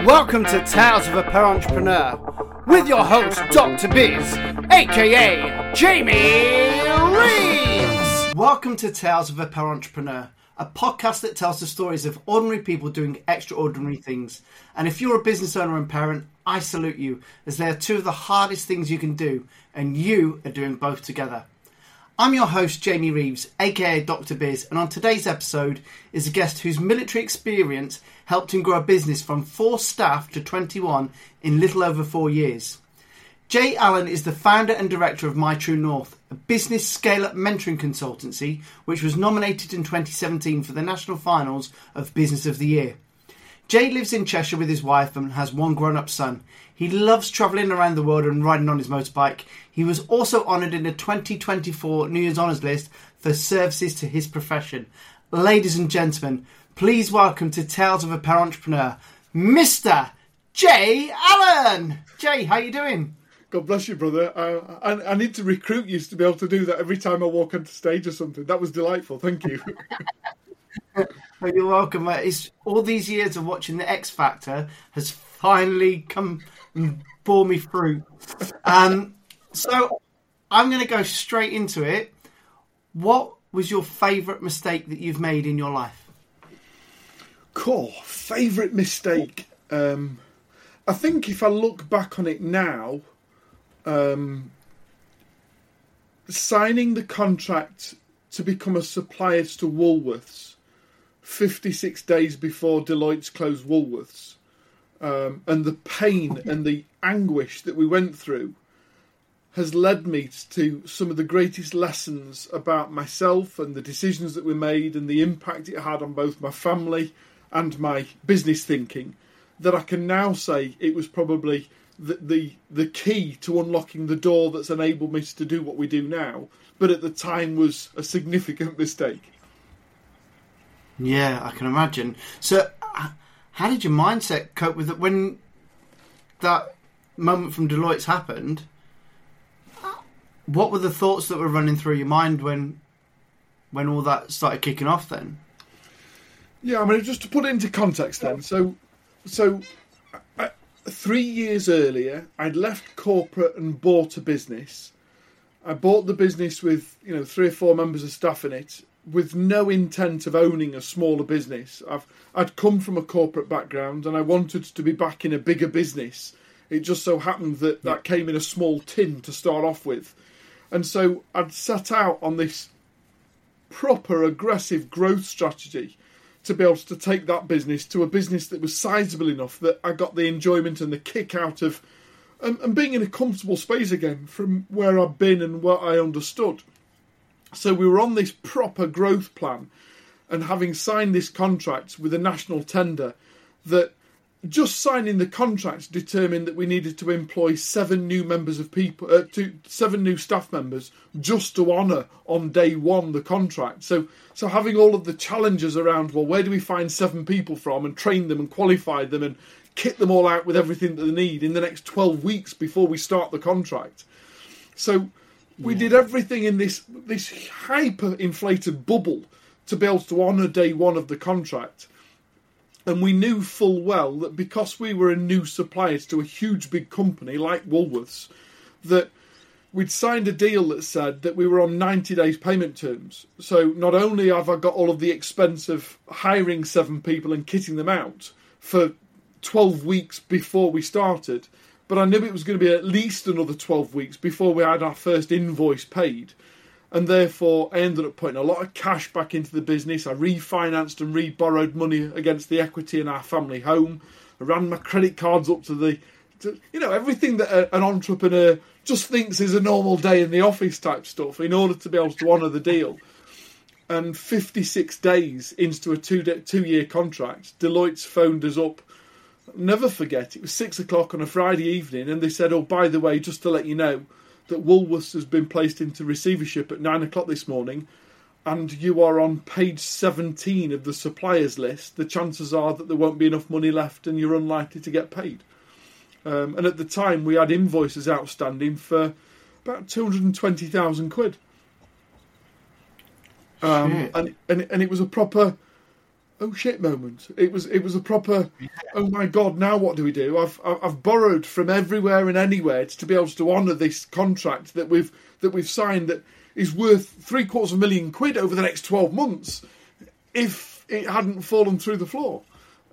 Welcome to Tales of a Per Entrepreneur with your host, Dr. Biz, aka Jamie Reeves. Welcome to Tales of a Per Entrepreneur, a podcast that tells the stories of ordinary people doing extraordinary things. And if you're a business owner and parent, I salute you, as they are two of the hardest things you can do, and you are doing both together. I'm your host, Jamie Reeves, aka Dr. Biz, and on today's episode is a guest whose military experience helped him grow a business from 4 staff to 21 in little over 4 years. Jay Allen is the founder and director of My True North, a business scale-up mentoring consultancy which was nominated in 2017 for the national finals of Business of the Year. Jay lives in Cheshire with his wife and has one grown-up son. He loves travelling around the world and riding on his motorbike. He was also honoured in the 2024 New Year's Honours list for services to his profession. Ladies and gentlemen, please welcome to Tales of a Per Entrepreneur, Mr. Jay Allen. Jay, how you doing? God bless you, brother. I need to recruit you to be able to do that every time I walk onto stage or something. That was delightful. Thank you. Well, you're welcome. It's all these years of watching the X Factor has finally come and bore me fruit. So I'm going to go straight into it. What was your favourite mistake that you've made in your life? Cool. Favourite mistake. I think if I look back on it now, signing the contract to become a supplier to Woolworths 56 days before Deloitte's closed Woolworths, and the pain and the anguish that we went through has led me to some of the greatest lessons about myself and the decisions that we made and the impact it had on both my family and my business thinking, that I can now say it was probably the key to unlocking the door that's enabled me to do what we do now, but at the time was a significant mistake. Yeah, I can imagine. So how did your mindset cope with it when that moment from Deloitte's happened? What were the thoughts that were running through your mind when all that started kicking off then? Yeah, I mean, just to put it into context then. So 3 years earlier, I'd left corporate and bought a business. I bought the business with 3 or 4 members of staff in it, with no intent of owning a smaller business. I'd come from a corporate background and I wanted to be back in a bigger business. It just so happened that came in a small tin to start off with. And so I'd set out on this proper aggressive growth strategy to be able to take that business to a business that was sizable enough that I got the enjoyment and the kick out of and being in a comfortable space again from where I'd been and what I understood. So we were on this proper growth plan, and having signed this contract with a national tender, that just signing the contract determined that we needed to employ 7 new members of people, 7 new staff members, just to honour on day one the contract. So having all of the challenges around, well, where do we find 7 people from, and train them and qualify them and kit them all out with everything that they need in the next 12 weeks before we start the contract. So we did everything in this hyper-inflated bubble to be able to honour day one of the contract. And we knew full well that because we were a new supplier to a huge big company like Woolworths, that we'd signed a deal that said that we were on 90 days payment terms. So not only have I got all of the expense of hiring 7 people and kitting them out for 12 weeks before we started, but I knew it was going to be at least another 12 weeks before we had our first invoice paid. And therefore, I ended up putting a lot of cash back into the business. I refinanced and re-borrowed money against the equity in our family home. I ran my credit cards up to everything that an entrepreneur just thinks is a normal day in the office type stuff in order to be able to honour the deal. And 56 days into a 2-year contract, Deloitte's phoned us up. Never forget, it was 6 o'clock on a Friday evening, and they said, oh, by the way, just to let you know, that Woolworths has been placed into receivership at 9 o'clock this morning, and you are on page 17 of the suppliers list. The chances are that there won't be enough money left and you're unlikely to get paid. And at the time, we had invoices outstanding for about 220,000 quid. And it was a proper oh shit moment. It was a proper, oh my God, now what do we do? I've borrowed from everywhere and anywhere to be able to honour this contract that we've signed that is worth £750,000 over the next 12 months if it hadn't fallen through the floor.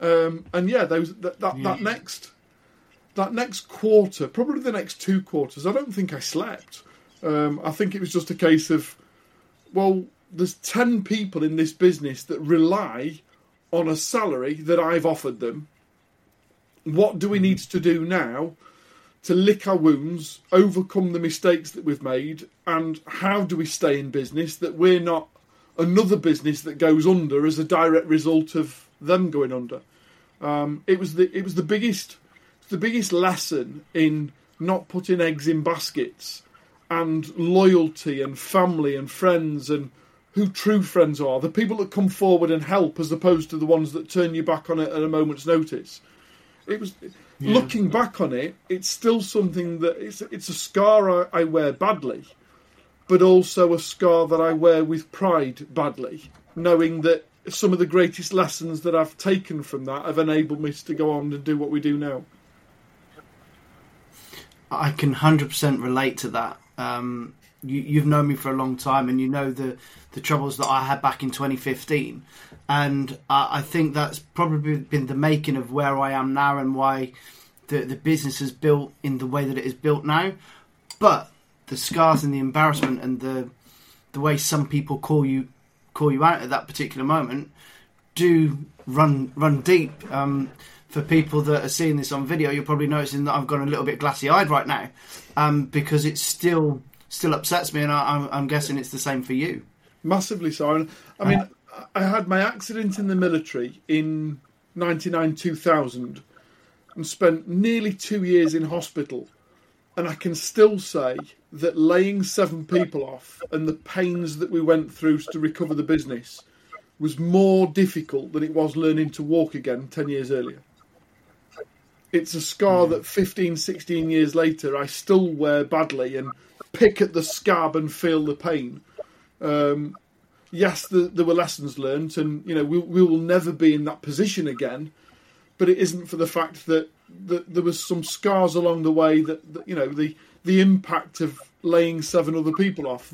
That next quarter, probably the next 2 quarters, I don't think I slept. I think it was just a case of, well, there's 10 people in this business that rely on a salary that I've offered them. What do we need to do now to lick our wounds, overcome the mistakes that we've made, and how do we stay in business that we're not another business that goes under as a direct result of them going under? It was the biggest lesson in not putting eggs in baskets, and loyalty and family and friends and who true friends are, the people that come forward and help as opposed to the ones that turn you back on it at a moment's notice. It was looking back on it, it's still something that it's a scar I wear badly, but also a scar that I wear with pride badly, knowing that some of the greatest lessons that I've taken from that have enabled me to go on and do what we do now. I can 100% relate to that. You've known me for a long time, and you know the troubles that I had back in 2015, and I think that's probably been the making of where I am now and why the business is built in the way that it is built now. But the scars and the embarrassment and the way some people call you out at that particular moment do run deep. For people that are seeing this on video, you're probably noticing that I've gone a little bit glassy-eyed right now, because it still upsets me, and I'm guessing it's the same for you. Massively so. And I mean, I had my accident in the military in 1999-2000 and spent nearly 2 years in hospital, and I can still say that laying 7 people off and the pains that we went through to recover the business was more difficult than it was learning to walk again 10 years earlier. It's a scar that 15, 16 years later I still wear badly and pick at the scab and feel the pain. Yes, there were lessons learnt, and we will never be in that position again. But it isn't for the fact that there was some scars along the way that the impact of laying 7 other people off.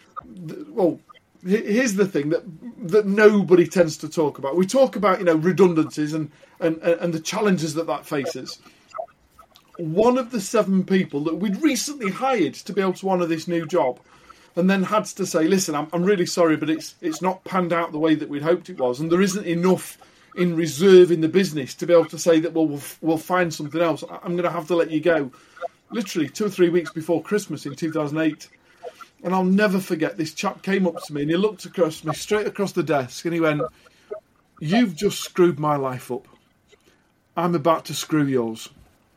Here's the thing that nobody tends to talk about. We talk about redundancies and the challenges that faces. One of the 7 people that we'd recently hired to be able to honour this new job, and then had to say, listen, I'm really sorry, but it's not panned out the way that we'd hoped it was, and there isn't enough in reserve in the business to be able to say that we'll find something else. I'm going to have to let you go. Literally 2 or 3 weeks before Christmas in 2008. And I'll never forget, this chap came up to me and he looked across me, straight across the desk, and he went, "You've just screwed my life up. I'm about to screw yours."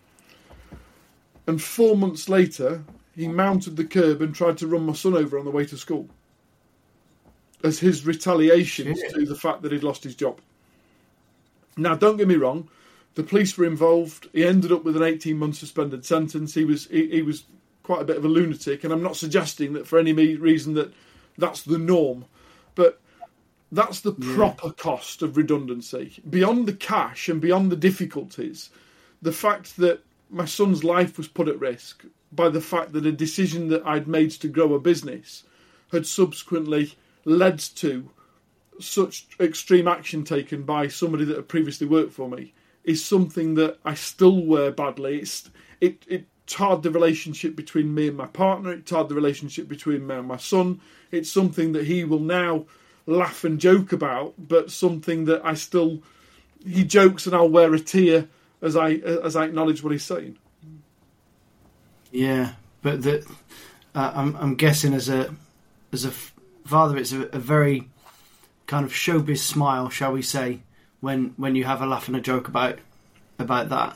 And 4 months later, he mounted the curb and tried to run my son over on the way to school as his retaliation to the fact that he'd lost his job. Now, don't get me wrong, the police were involved. He ended up with an 18-month suspended sentence. He was quite a bit of a lunatic, and I'm not suggesting that for any reason that that's the norm, but that's the proper cost of redundancy. Beyond the cash and beyond the difficulties, the fact that my son's life was put at risk by the fact that a decision that I'd made to grow a business had subsequently led to such extreme action taken by somebody that had previously worked for me is something that I still wear badly. It tarred the relationship between me and my partner. It tarred the relationship between me and my son. It's something that he will now laugh and joke about, but something that he jokes and I'll wear a tear as I acknowledge what he's saying. Yeah, but I'm guessing as a father, it's a very kind of showbiz smile, shall we say, when you have a laugh and a joke about that.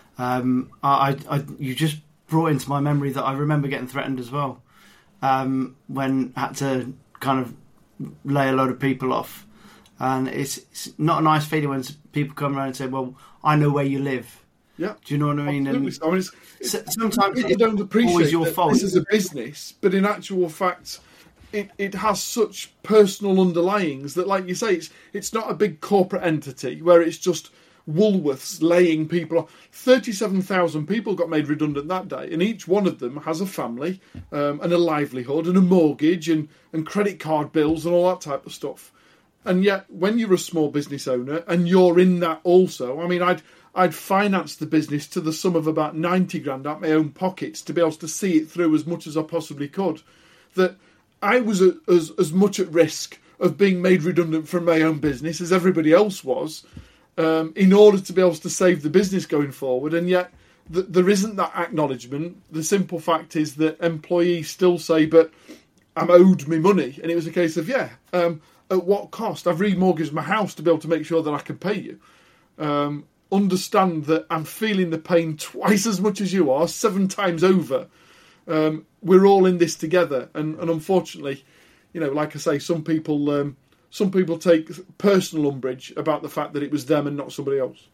You just brought into my memory that I remember getting threatened as well, when I had to kind of lay a load of people off, and it's not a nice feeling when people come around and say, "Well, I know where you live." Yeah, do you know what I mean? And sometimes people don't appreciate always your fault. This is a business, but in actual fact, it has such personal underlyings that, like you say, it's not a big corporate entity where it's just Woolworths laying people off. 37,000 people got made redundant that day, and each one of them has a family and a livelihood and a mortgage and credit card bills and all that type of stuff. And yet, when you're a small business owner and you're in that also, I mean, I'd financed the business to the sum of about 90 grand out my own pockets to be able to see it through as much as I possibly could. That I was as much at risk of being made redundant from my own business as everybody else was, in order to be able to save the business going forward. And yet there isn't that acknowledgement. The simple fact is that employees still say, but I'm owed me money. And it was a case of, at what cost? I've remortgaged my house to be able to make sure that I can pay you. Understand that I'm feeling the pain twice as much as you are, 7 times over. We're all in this together. And unfortunately, like I say, some people take personal umbrage about the fact that it was them and not somebody else.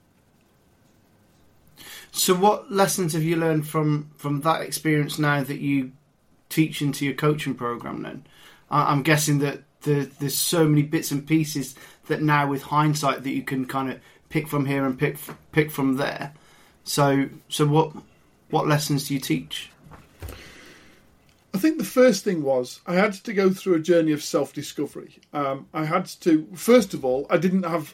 So what lessons have you learned from that experience now that you teach into your coaching program then? I'm guessing that there's so many bits and pieces that now with hindsight that you can kind of pick from here and pick from there. So what lessons do you teach? I think the first thing was I had to go through a journey of self-discovery. I had to, first of all, I didn't have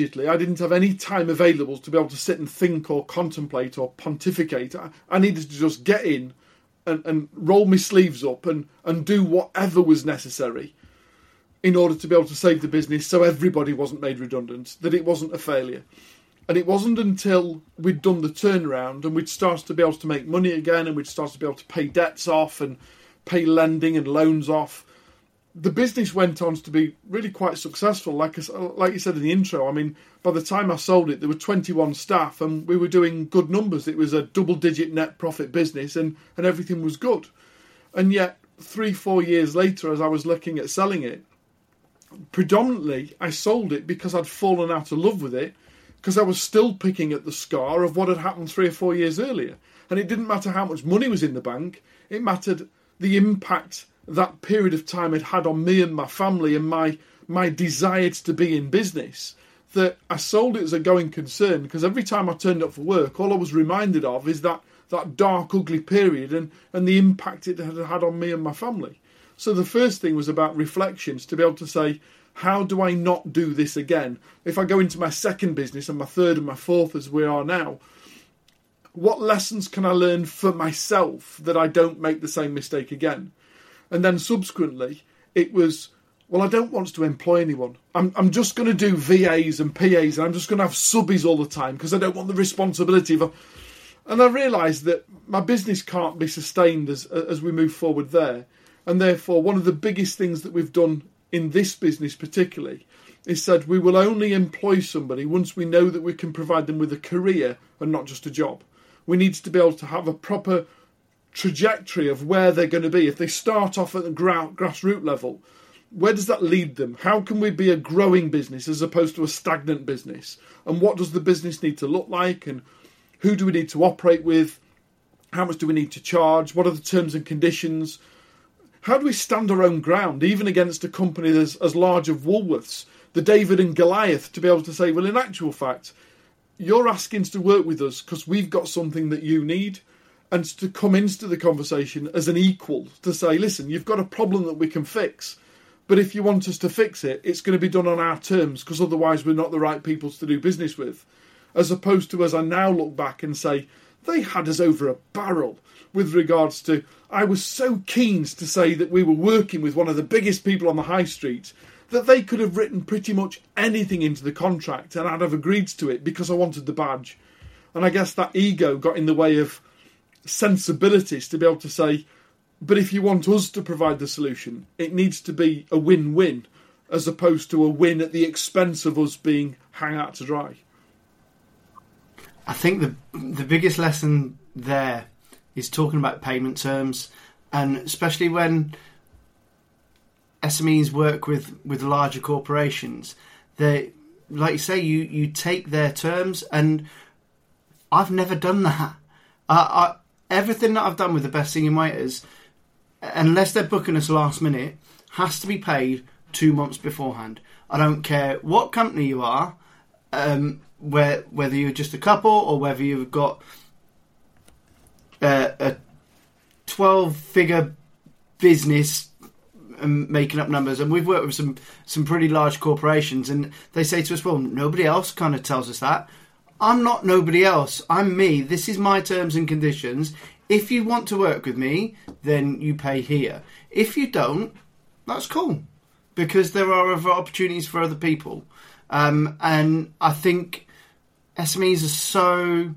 any time available to be able to sit and think or contemplate or pontificate. I needed to just get in and roll my sleeves up and do whatever was necessary in order to be able to save the business so everybody wasn't made redundant, that it wasn't a failure. And it wasn't until we'd done the turnaround and we'd started to be able to make money again and we'd started to be able to pay debts off and pay lending and loans off, the business went on to be really quite successful. Like you said in the intro, I mean, by the time I sold it, there were 21 staff and we were doing good numbers. It was a double-digit net profit business and everything was good. And yet, 3-4 years later, as I was looking at selling it, predominantly I sold it because I'd fallen out of love with it, because I was still picking at the scar of what had happened 3 or 4 years earlier. And it didn't matter how much money was in the bank, it mattered the impact that period of time had had on me and my family and my desire to be in business, that I sold it as a going concern, because every time I turned up for work, all I was reminded of is that dark, ugly period and the impact it had had on me and my family. So the first thing was about reflections, to be able to say, how do I not do this again? If I go into my second business and my third and my fourth as we are now, what lessons can I learn for myself that I don't make the same mistake again? And then subsequently, it was, well, I don't want to employ anyone. I'm just going to do VAs and PAs and I'm just going to have subbies all the time because I don't want the responsibility of. And I realised that my business can't be sustained as we move forward there. And therefore, one of the biggest things that we've done in this business particularly is said we will only employ somebody once we know that we can provide them with a career and not just a job. We need to be able to have a proper trajectory of where they're going to be. If they start off at the grassroots level, where does that lead them? How can we be a growing business as opposed to a stagnant business? And what does the business need to look like? And who do we need to operate with? How much do we need to charge? What are the terms and conditions? How do we stand our own ground, even against a company as large as Woolworths, the David and Goliath, to be able to say, well, in actual fact, you're asking to work with us because we've got something that you need, and to come into the conversation as an equal, to say, listen, you've got a problem that we can fix, but if you want us to fix it, it's going to be done on our terms, because otherwise we're not the right people to do business with. As opposed to, as I now look back and say, they had us over a barrel with regards to, I was so keen to say that we were working with one of the biggest people on the high street that they could have written pretty much anything into the contract and I'd have agreed to it because I wanted the badge. And I guess that ego got in the way of sensibilities to be able to say, but if you want us to provide the solution, it needs to be a win-win as opposed to a win at the expense of us being hung out to dry. I think the biggest lesson there is talking about payment terms, and especially when SMEs work with larger corporations, they, like you say, you take their terms, and I've never done that. Everything that I've done with the best singing waiters, unless they're booking us last minute, has to be paid 2 months beforehand. I don't care what company you are, whether you're just a couple or whether you've got a 12-figure business and making up numbers. And we've worked with some pretty large corporations, and they say to us, well, nobody else kind of tells us that. I'm not nobody else. I'm me. This is my terms and conditions. If you want to work with me, then you pay here. If you don't, that's cool, because there are other opportunities for other people. And I think SMEs are so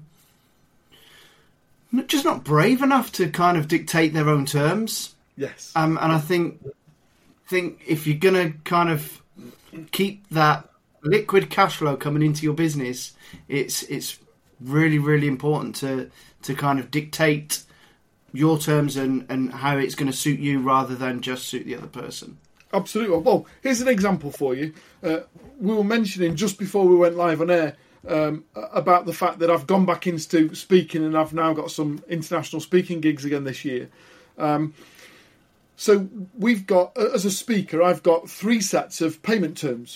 just not brave enough to kind of dictate their own terms. Yes. And I think if you're going to kind of keep that liquid cash flow coming into your business, it's really, really important to kind of dictate your terms and how it's going to suit you rather than just suit the other person. Absolutely. Well, here's an example for you. We were mentioning just before we went live on air about the fact that I've gone back into speaking, and I've now got some international speaking gigs again this year. So we've got, as a speaker, I've got 3 sets of payment terms.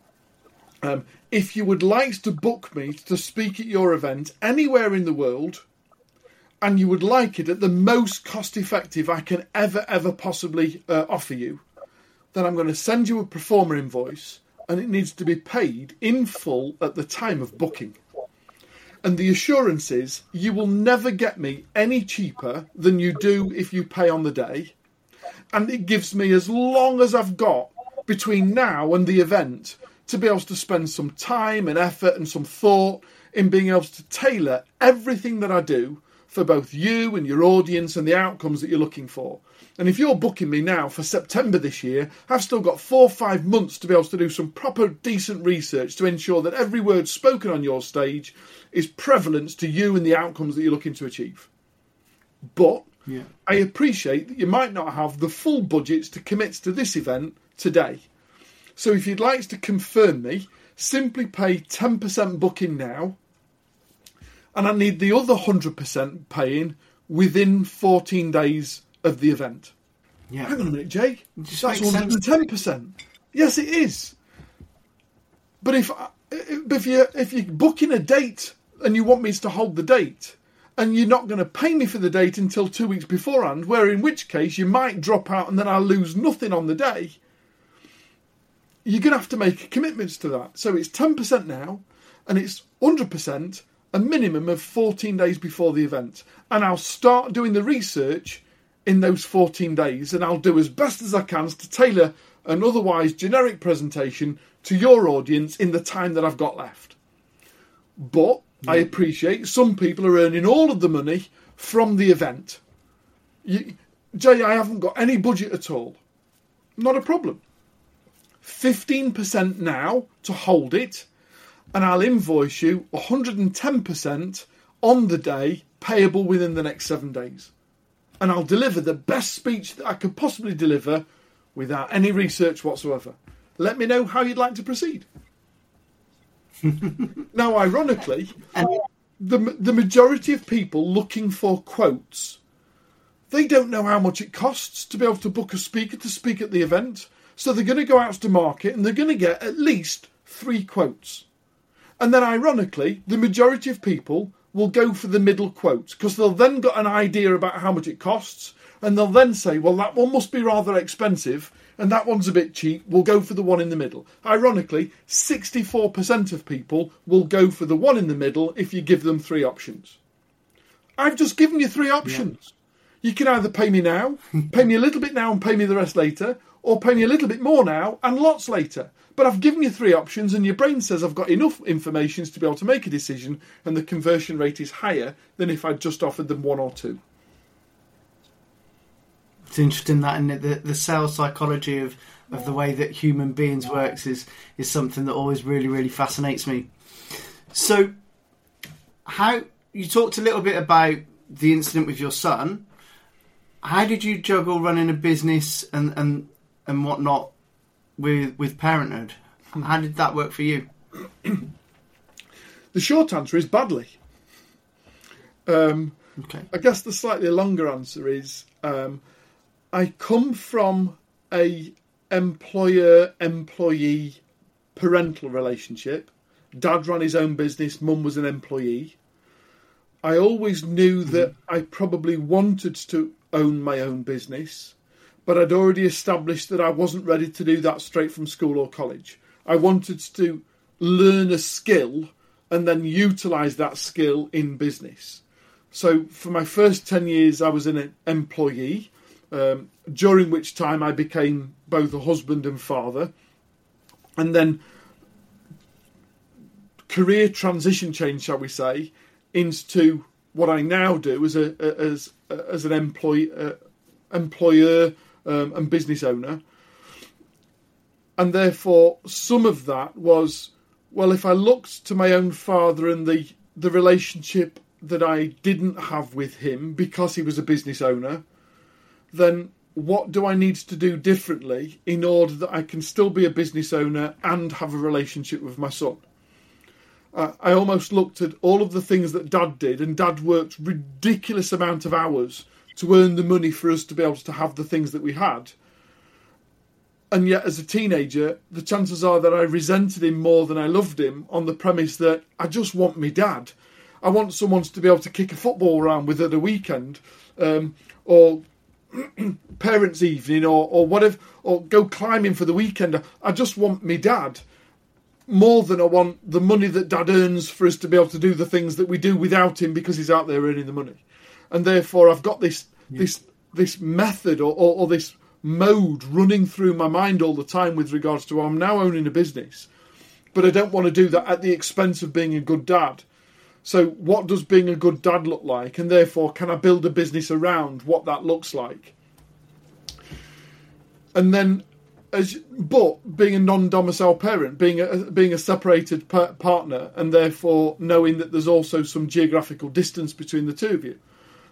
If you would like to book me to speak at your event anywhere in the world, and you would like it at the most cost effective I can ever possibly offer you, then I'm going to send you a performer invoice, and it needs to be paid in full at the time of booking. And the assurance is you will never get me any cheaper than you do if you pay on the day. And it gives me as long as I've got between now and the event to be able to spend some time and effort and some thought in being able to tailor everything that I do for both you and your audience and the outcomes that you're looking for. And if you're booking me now for September this year, I've still got 4 or 5 months to be able to do some proper decent research to ensure that every word spoken on your stage is prevalent to you and the outcomes that you're looking to achieve. But I appreciate that you might not have the full budgets to commit to this event today. So if you'd like to confirm me, simply pay 10% booking now, and I need the other 100% paying within 14 days of the event. Yeah. Hang on a minute, Jay. That's 110%. Yes, it is. But if you're booking a date and you want me to hold the date, and you're not going to pay me for the date until 2 weeks beforehand, where in which case you might drop out and then I'll lose nothing on the day, you're going to have to make commitments to that. So it's 10% now, and it's 100% a minimum of 14 days before the event. And I'll start doing the research in those 14 days, and I'll do as best as I can to tailor an otherwise generic presentation to your audience in the time that I've got left. But I appreciate some people are earning all of the money from the event. Jay, I haven't got any budget at all. Not a problem. 15% now to hold it, and I'll invoice you 110% on the day, payable within the next 7 days. And I'll deliver the best speech that I could possibly deliver without any research whatsoever. Let me know how you'd like to proceed. Now, ironically, the majority of people looking for quotes, they don't know how much it costs to be able to book a speaker to speak at the event. So they're going to go out to market and they're going to get at least 3 quotes. And then ironically, the majority of people will go for the middle quote because they'll then got an idea about how much it costs, and they'll then say, well, that one must be rather expensive and that one's a bit cheap. We'll go for the one in the middle. Ironically, 64% of people will go for the one in the middle if you give them 3 options. I've just given you 3 options. Yeah. You can either pay me now, pay me a little bit now and pay me the rest later, or pay me a little bit more now and lots later. But I've given you 3 options, and your brain says I've got enough information to be able to make a decision, and the conversion rate is higher than if I'd just offered them 1 or 2. It's interesting that, isn't it? The sales psychology of the way that human beings works is something that always really, really fascinates me. So, how you talked a little bit about the incident with your son. How did you juggle running a business and whatnot with parenthood? How did that work for you? The short answer is badly. Okay. I guess the slightly longer answer is I come from a employer-employee parental relationship. Dad ran his own business, Mum was an employee. I always knew that I probably wanted to own my own business, but I'd already established that I wasn't ready to do that straight from school or college. I wanted to learn a skill and then utilise that skill in business. So for my first 10 years, I was an employee, during which time I became both a husband and father. And then career transition change, shall we say, into what I now do as an employer and business owner. And therefore, some of that was, well, if I looked to my own father and the relationship that I didn't have with him because he was a business owner, then what do I need to do differently in order that I can still be a business owner and have a relationship with my son? I almost looked at all of the things that Dad did, and Dad worked ridiculous amount of hours to earn the money for us to be able to have the things that we had. And yet, as a teenager, the chances are that I resented him more than I loved him, on the premise that I just want me dad. I want someone to be able to kick a football around with at a weekend, or parents' evening, or whatever, or go climbing for the weekend. I just want me dad more than I want the money that Dad earns for us to be able to do the things that we do without him because he's out there earning the money. And therefore, I've got this method or this mode running through my mind all the time with regards to, I'm now owning a business, but I don't want to do that at the expense of being a good dad. So what does being a good dad look like? And therefore, can I build a business around what that looks like? And then, but being a non-domicile parent, being a separated partner, and therefore knowing that there's also some geographical distance between the two of you.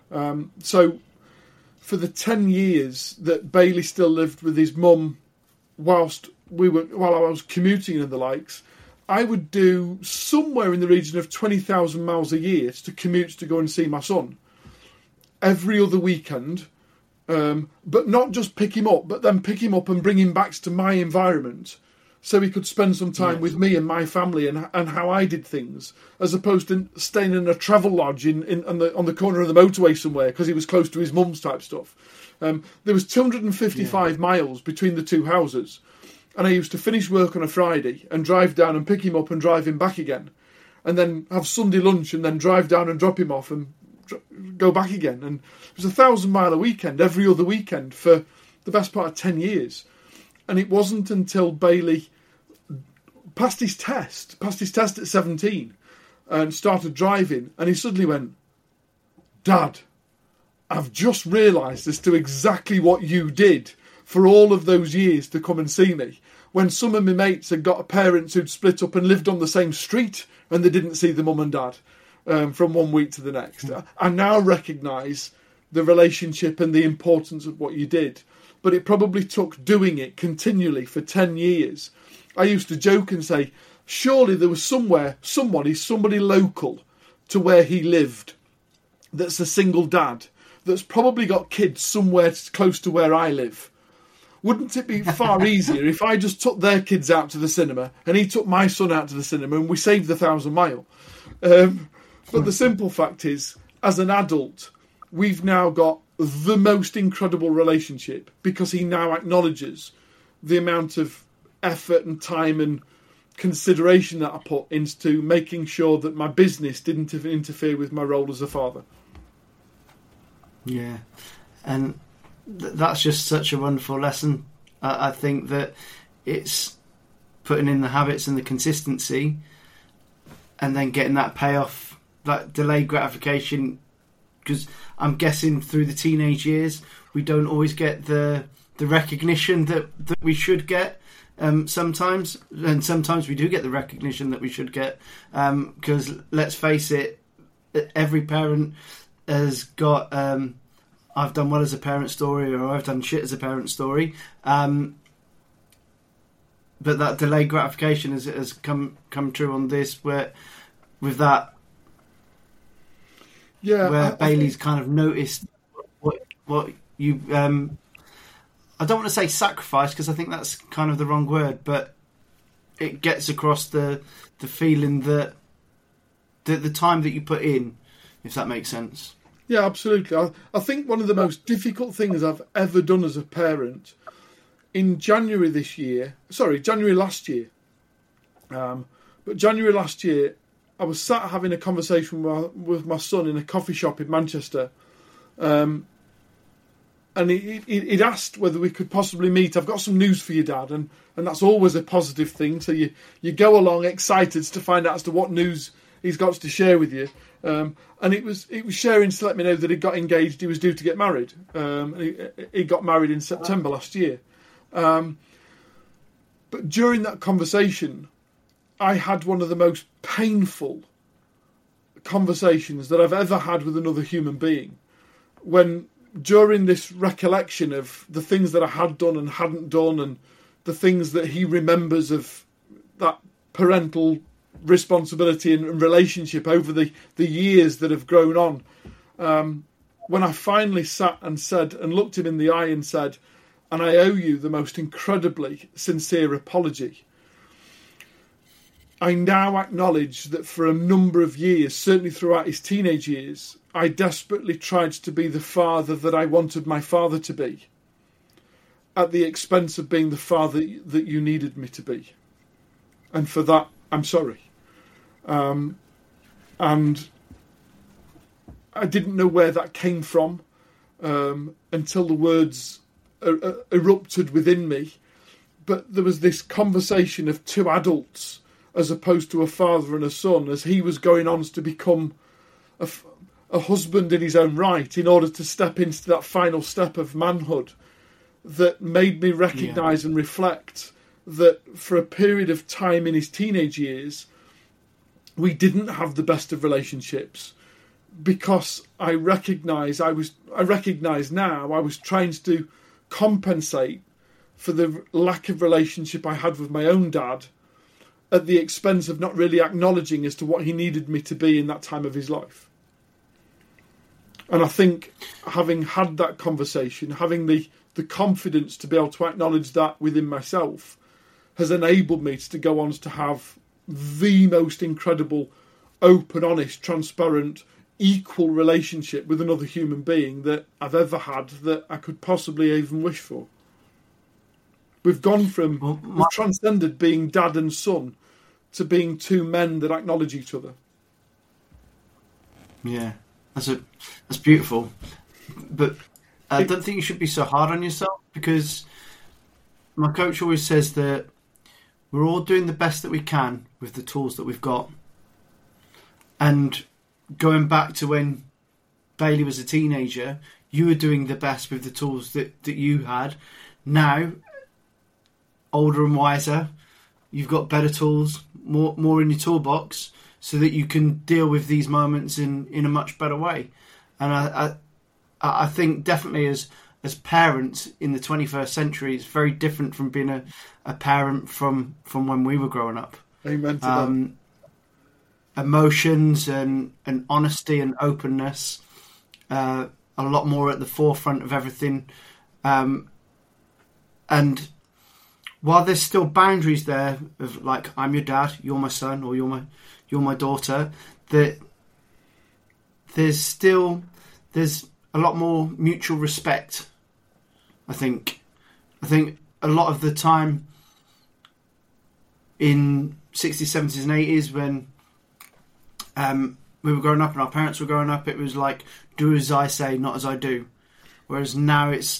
So for the 10 years that Bailey still lived with his mum while I was commuting and the likes, I would do somewhere in the region of 20,000 miles a year to commute to go and see my son every other weekend. But not just pick him up, but then pick him up and bring him back to my environment so he could spend some time with me and my family and how I did things, as opposed to staying in a travel lodge on the corner of the motorway somewhere because he was close to his mum's type stuff. There was 255 miles between the two houses, and I used to finish work on a Friday and drive down and pick him up and drive him back again, and then have Sunday lunch and then drive down and drop him off and go back again. And it was 1,000 mile a weekend every other weekend for the best part of 10 years. And it wasn't until Bailey passed his test at 17 and started driving, and he suddenly went, Dad, I've just realised as to exactly what you did for all of those years to come and see me, when some of my mates had got parents who'd split up and lived on the same street and they didn't see the mum and dad from one week to the next. I now recognise the relationship and the importance of what you did. But it probably took doing it continually for 10 years. I used to joke and say, surely there was somebody local to where he lived that's a single dad, that's probably got kids somewhere close to where I live. Wouldn't it be far easier if I just took their kids out to the cinema and he took my son out to the cinema and we saved the 1,000 mile? But the simple fact is, as an adult, we've now got the most incredible relationship because he now acknowledges the amount of effort and time and consideration that I put into making sure that my business didn't interfere with my role as a father. Yeah, and that's just such a wonderful lesson. I think that it's putting in the habits and the consistency and then getting that payoff, that delayed gratification, because I'm guessing through the teenage years we don't always get the recognition that we should get sometimes, and sometimes we do get the recognition that we should get, because let's face it, every parent has got I've done well as a parent story, or I've done shit as a parent story, but that delayed gratification has come true on this, where with that, where Bailey's kind of noticed what you I don't want to say sacrifice because I think that's kind of the wrong word, but it gets across the feeling that the time that you put in, if that makes sense. Yeah, absolutely. I think one of the most difficult things I've ever done as a parent, in January last year, but January last year, I was sat having a conversation with my son in a coffee shop in Manchester, and he'd asked whether we could possibly meet. I've got some news for you, Dad, and that's always a positive thing. So you go along excited to find out as to what news he's got to share with you. And it was sharing to let me know that he got engaged. He was due to get married. He got married in September last year. But during that conversation, I had one of the most painful conversations that I've ever had with another human being. When during this recollection of the things that I had done and hadn't done, and the things that he remembers of that parental responsibility and relationship over the years that have grown on, when I finally sat and said and looked him in the eye and said, "And I owe you the most incredibly sincere apology," I now acknowledge that for a number of years, certainly throughout his teenage years, I desperately tried to be the father that I wanted my father to be, at the expense of being the father that you needed me to be. And for that, I'm sorry. And I didn't know where that came from until the words erupted within me. But there was this conversation of two adults as opposed to a father and a son, as he was going on to become a husband in his own right in order to step into that final step of manhood, that made me recognise and reflect that for a period of time in his teenage years, we didn't have the best of relationships, because I recognise now I was trying to compensate for the lack of relationship I had with my own dad, at the expense of not really acknowledging as to what he needed me to be in that time of his life. And I think having had that conversation, having the confidence to be able to acknowledge that within myself, has enabled me to go on to have the most incredible, open, honest, transparent, equal relationship with another human being that I've ever had, that I could possibly even wish for. We've gone from, we've transcended being dad and son to being two men that acknowledge each other. Yeah, that's beautiful. But I don't think you should be so hard on yourself, because my coach always says that we're all doing the best that we can with the tools that we've got. And going back to when Bailey was a teenager, you were doing the best with the tools that you had. Now, older and wiser, you've got better tools, more in your toolbox, so that you can deal with these moments in a much better way. And I think definitely as parents in the 21st century, it's very different from being a parent from when we were growing up. Amen to that. Emotions and honesty and openness, a lot more at the forefront of everything. And while there's still boundaries there of, like, I'm your dad, you're my son, or you're my daughter, that there's a lot more mutual respect. I think a lot of the time in 60s, 70s and 80s, when we were growing up and our parents were growing up, it was like, do as I say, not as I do. Whereas now it's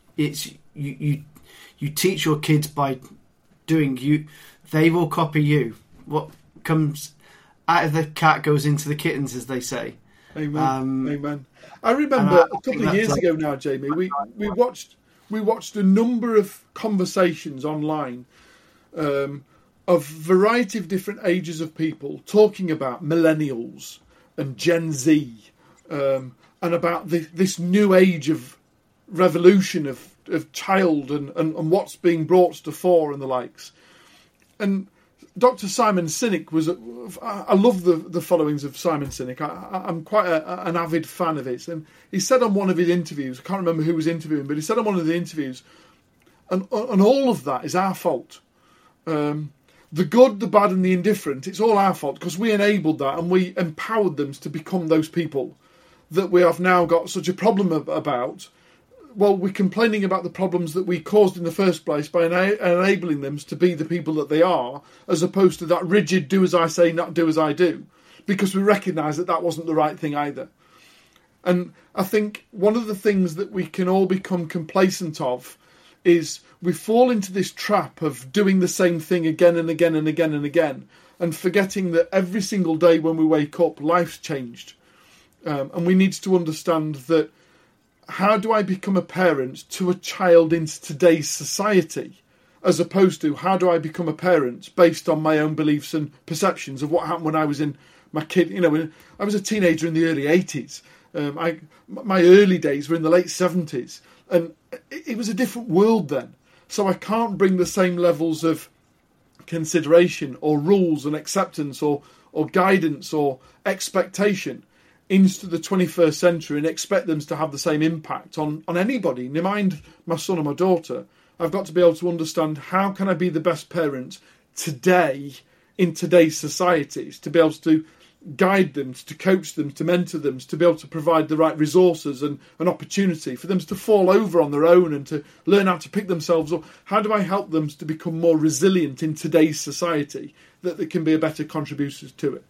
you teach your kids by doing. They will copy you. What comes out of the cat goes into the kittens, as they say. Amen. Amen. I remember a couple of years ago now, Jamie, we watched a number of conversations online of a variety of different ages of people talking about millennials and Gen Z, and about this new age of revolution of child and what's being brought to the fore and the likes. And Dr. Simon Sinek I love the followings of Simon Sinek. I'm quite an avid fan of his. And he said on one of his interviews, I can't remember who was interviewing, but he said on one of the interviews And all of that is our fault. The good, the bad and the indifferent, it's all our fault because we enabled that and we empowered them to become those people that we have now got such a problem about. Well, we're complaining about the problems that we caused in the first place by enabling them to be the people that they are, as opposed to that rigid do as I say, not do as I do, because we recognise that that wasn't the right thing either. And I think one of the things that we can all become complacent of is we fall into this trap of doing the same thing again and again and again and again, and forgetting that every single day when we wake up, life's changed. And we need to understand that how do I become a parent to a child in today's society, as opposed to how do I become a parent based on my own beliefs and perceptions of what happened when I was in my kid. When I was a teenager in the early 80s. My early days were in the late 70s, and it was a different world then. So I can't bring the same levels of consideration or rules and acceptance or guidance or expectation into the 21st century and expect them to have the same impact on anybody. Never mind my son or my daughter. I've got to be able to understand how can I be the best parent today in today's societies, to be able to guide them, to coach them, to mentor them, to be able to provide the right resources and an opportunity for them to fall over on their own and to learn how to pick themselves up. How do I help them to become more resilient in today's society, that they can be a better contributors to it?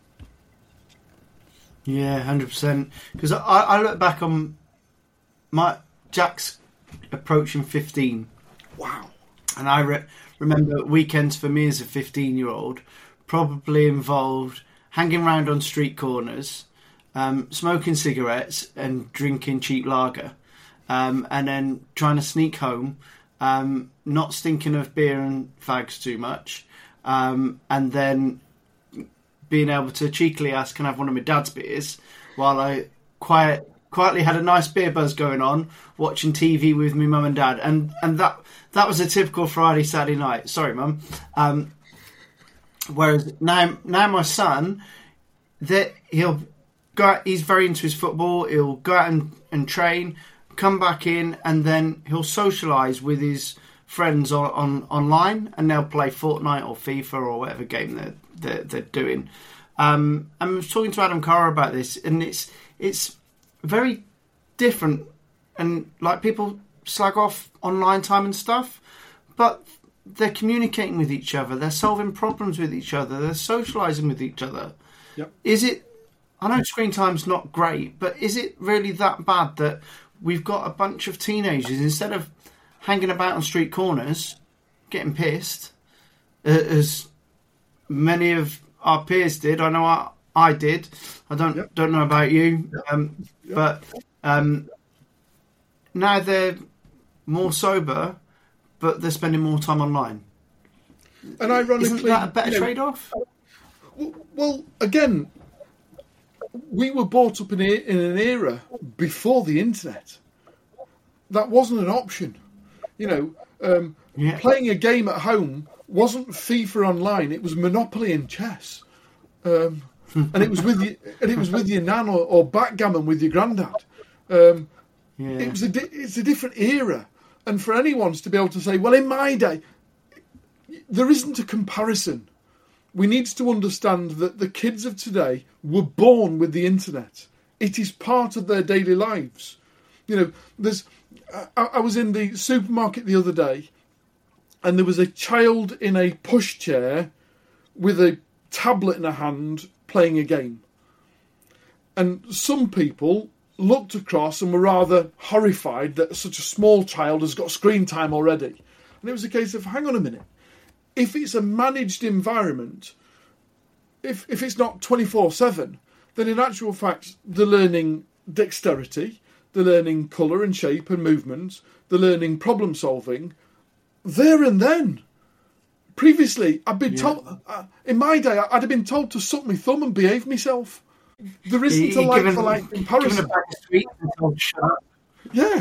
Yeah, 100%. Because I look back on Jack's approaching 15. Wow. And I remember weekends for me as a 15-year-old probably involved hanging around on street corners, smoking cigarettes and drinking cheap lager, and then trying to sneak home, not stinking of beer and fags too much, and then being able to cheekily ask, can I have one of my dad's beers, while I quietly had a nice beer buzz going on, watching TV with my mum and dad. And that was a typical Friday, Saturday night. Sorry, mum. Whereas now my son, that he'll go out, he's very into his football. He'll go out and train, come back in, and then he'll socialise with his friends online, and they'll play Fortnite or FIFA or whatever game they're doing. I was talking to Adam Carr about this, and it's very different. And like, people slag off online time and stuff, but they're communicating with each other, they're solving problems with each other, they're socialising with each other. Yep. Is it, I know screen time's not great, but is it really that bad that we've got a bunch of teenagers, instead of hanging about on street corners, getting pissed, as many of our peers did? I know I did. I don't know about you, but now they're more sober, but they're spending more time online. And ironically, isn't that a better trade-off? Well, again, we were brought up in an era before the internet. That wasn't an option. Playing a game at home wasn't FIFA Online; it was Monopoly and chess, and it was with your nan or backgammon with your granddad. It's a different era. And for anyone to be able to say, well, in my day, there isn't a comparison. We need to understand that the kids of today were born with the internet. It is part of their daily lives. I was in the supermarket the other day, and there was a child in a pushchair with a tablet in a hand playing a game. And some people looked across and were rather horrified that such a small child has got screen time already. And it was a case of, hang on a minute, if it's a managed environment, if it's not 24/7, then in actual fact they're learning dexterity, they're learning colour and shape and movement, they're learning problem solving there and then. Previously, I'd been told, in my day, I'd have been told to suck my thumb and behave myself. There isn't a like-for-like comparison. Yeah.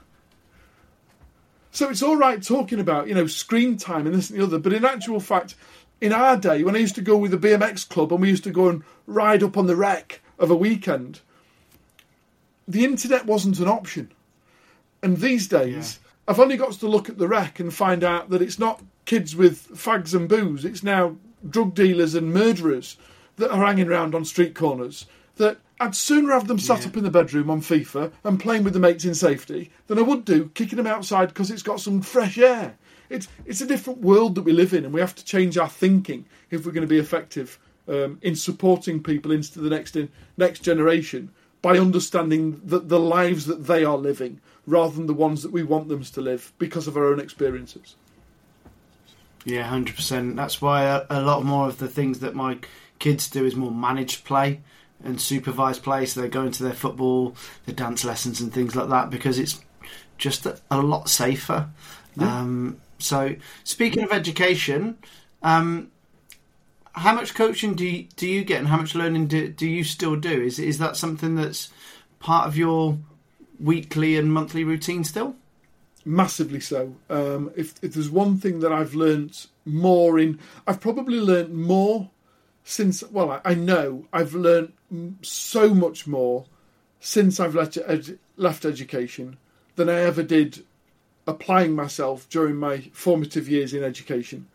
So it's all right talking about, screen time and this and the other, but in actual fact, in our day, when I used to go with the BMX club and we used to go and ride up on the wreck of a weekend, the internet wasn't an option. And these days, I've only got to look at the Rec and find out that it's not kids with fags and booze. It's now drug dealers and murderers that are hanging around on street corners, that I'd sooner have them sat up in the bedroom on FIFA and playing with the mates in safety than I would do kicking them outside because it's got some fresh air. It's a different world that we live in, and we have to change our thinking if we're going to be effective in supporting people into the next generation by understanding the lives that they are living rather than the ones that we want them to live because of our own experiences. Yeah, 100%. That's why a lot more of the things that my kids do is more managed play and supervised play. So they go into their football, their dance lessons and things like that because it's just a lot safer. Yeah. So speaking of education, how much coaching do you get and how much learning do you still do? Is that something that's part of your weekly and monthly routine still? Massively so. If there's one thing that I've learnt more I've probably learnt more since, I know I've learnt so much more since I've left education than I ever did applying myself during my formative years in education.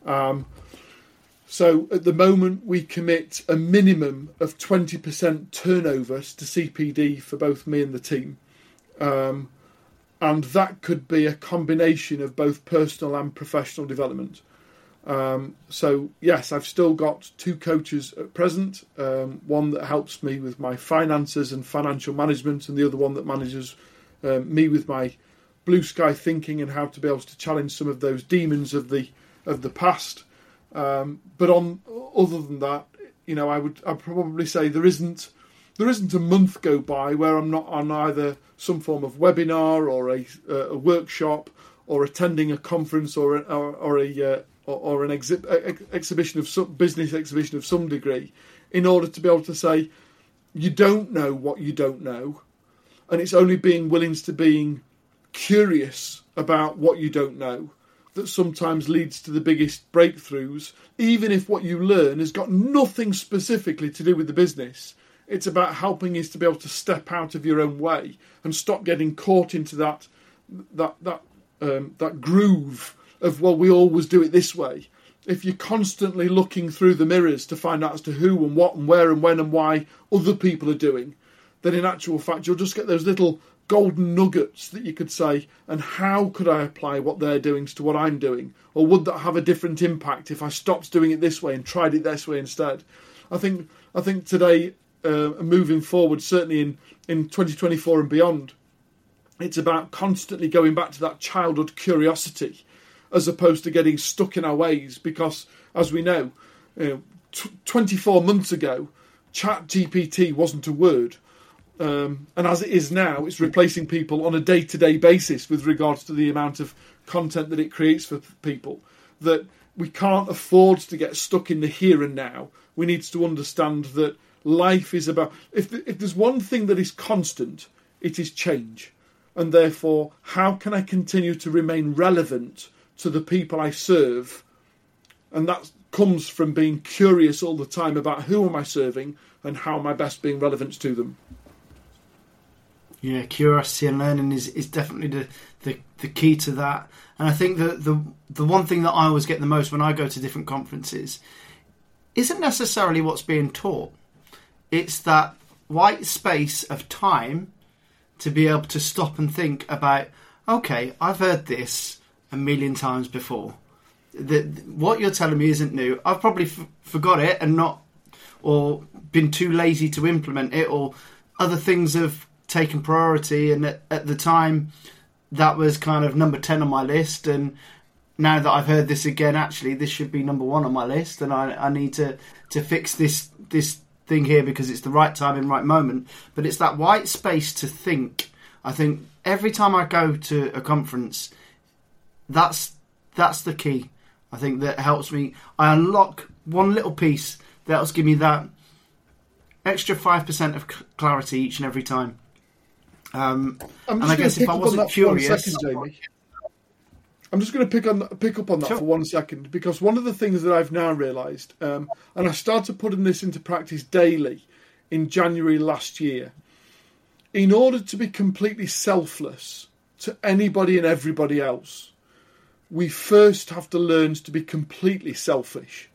So at the moment we commit a minimum of 20% turnovers to CPD for both me and the team. And that could be a combination of both personal and professional development. So yes, I've still got 2 coaches at present. One that helps me with my finances and financial management, and the other one that manages me with my blue sky thinking and how to be able to challenge some of those demons of the past. But other than that, I'd probably say there isn't a month go by where I'm not on either some form of webinar or a workshop or attending a conference or an exhibition of some business exhibition of some degree, in order to be able to say you don't know what you don't know, and it's only being curious about what you don't know that sometimes leads to the biggest breakthroughs, even if what you learn has got nothing specifically to do with the business. It's about helping you to be able to step out of your own way and stop getting caught into that groove of, we always do it this way. If you're constantly looking through the mirrors to find out as to who and what and where and when and why other people are doing, then in actual fact you'll just get those little golden nuggets that you could say, and how could I apply what they're doing to what I'm doing? Or would that have a different impact if I stopped doing it this way and tried it this way instead? I think today, moving forward, certainly in 2024 and beyond, it's about constantly going back to that childhood curiosity as opposed to getting stuck in our ways, because as we know, 24 months ago, ChatGPT wasn't a word. And as it is now, it's replacing people on a day-to-day basis with regards to the amount of content that it creates for people, that we can't afford to get stuck in the here and now. We need to understand that life is about, if there's one thing that is constant, it is change. And therefore, how can I continue to remain relevant to the people I serve? And that comes from being curious all the time about who am I serving and how am I best being relevant to them. Yeah, curiosity and learning is definitely the key to that. And I think that the one thing that I always get the most when I go to different conferences isn't necessarily what's being taught. It's that white space of time to be able to stop and think about, okay, I've heard this a million times before. What you're telling me isn't new. I've probably forgot it and or been too lazy to implement it, or other things have taken priority, and at the time that was kind of number 10 on my list, and now that I've heard this again, actually this should be number 1 on my list, and I need to fix this thing here because it's the right time and right moment. But it's that white space to think. I think every time I go to a conference, that's the key. I think that helps me. I unlock one little piece that helps give me that extra 5% of clarity each and every time. And I guess if I wasn't curious, I'm just going to pick up on that for 1 second, because one of the things that I've now realised, and I started putting this into practice daily in January last year, in order to be completely selfless to anybody and everybody else, we first have to learn to be completely selfish.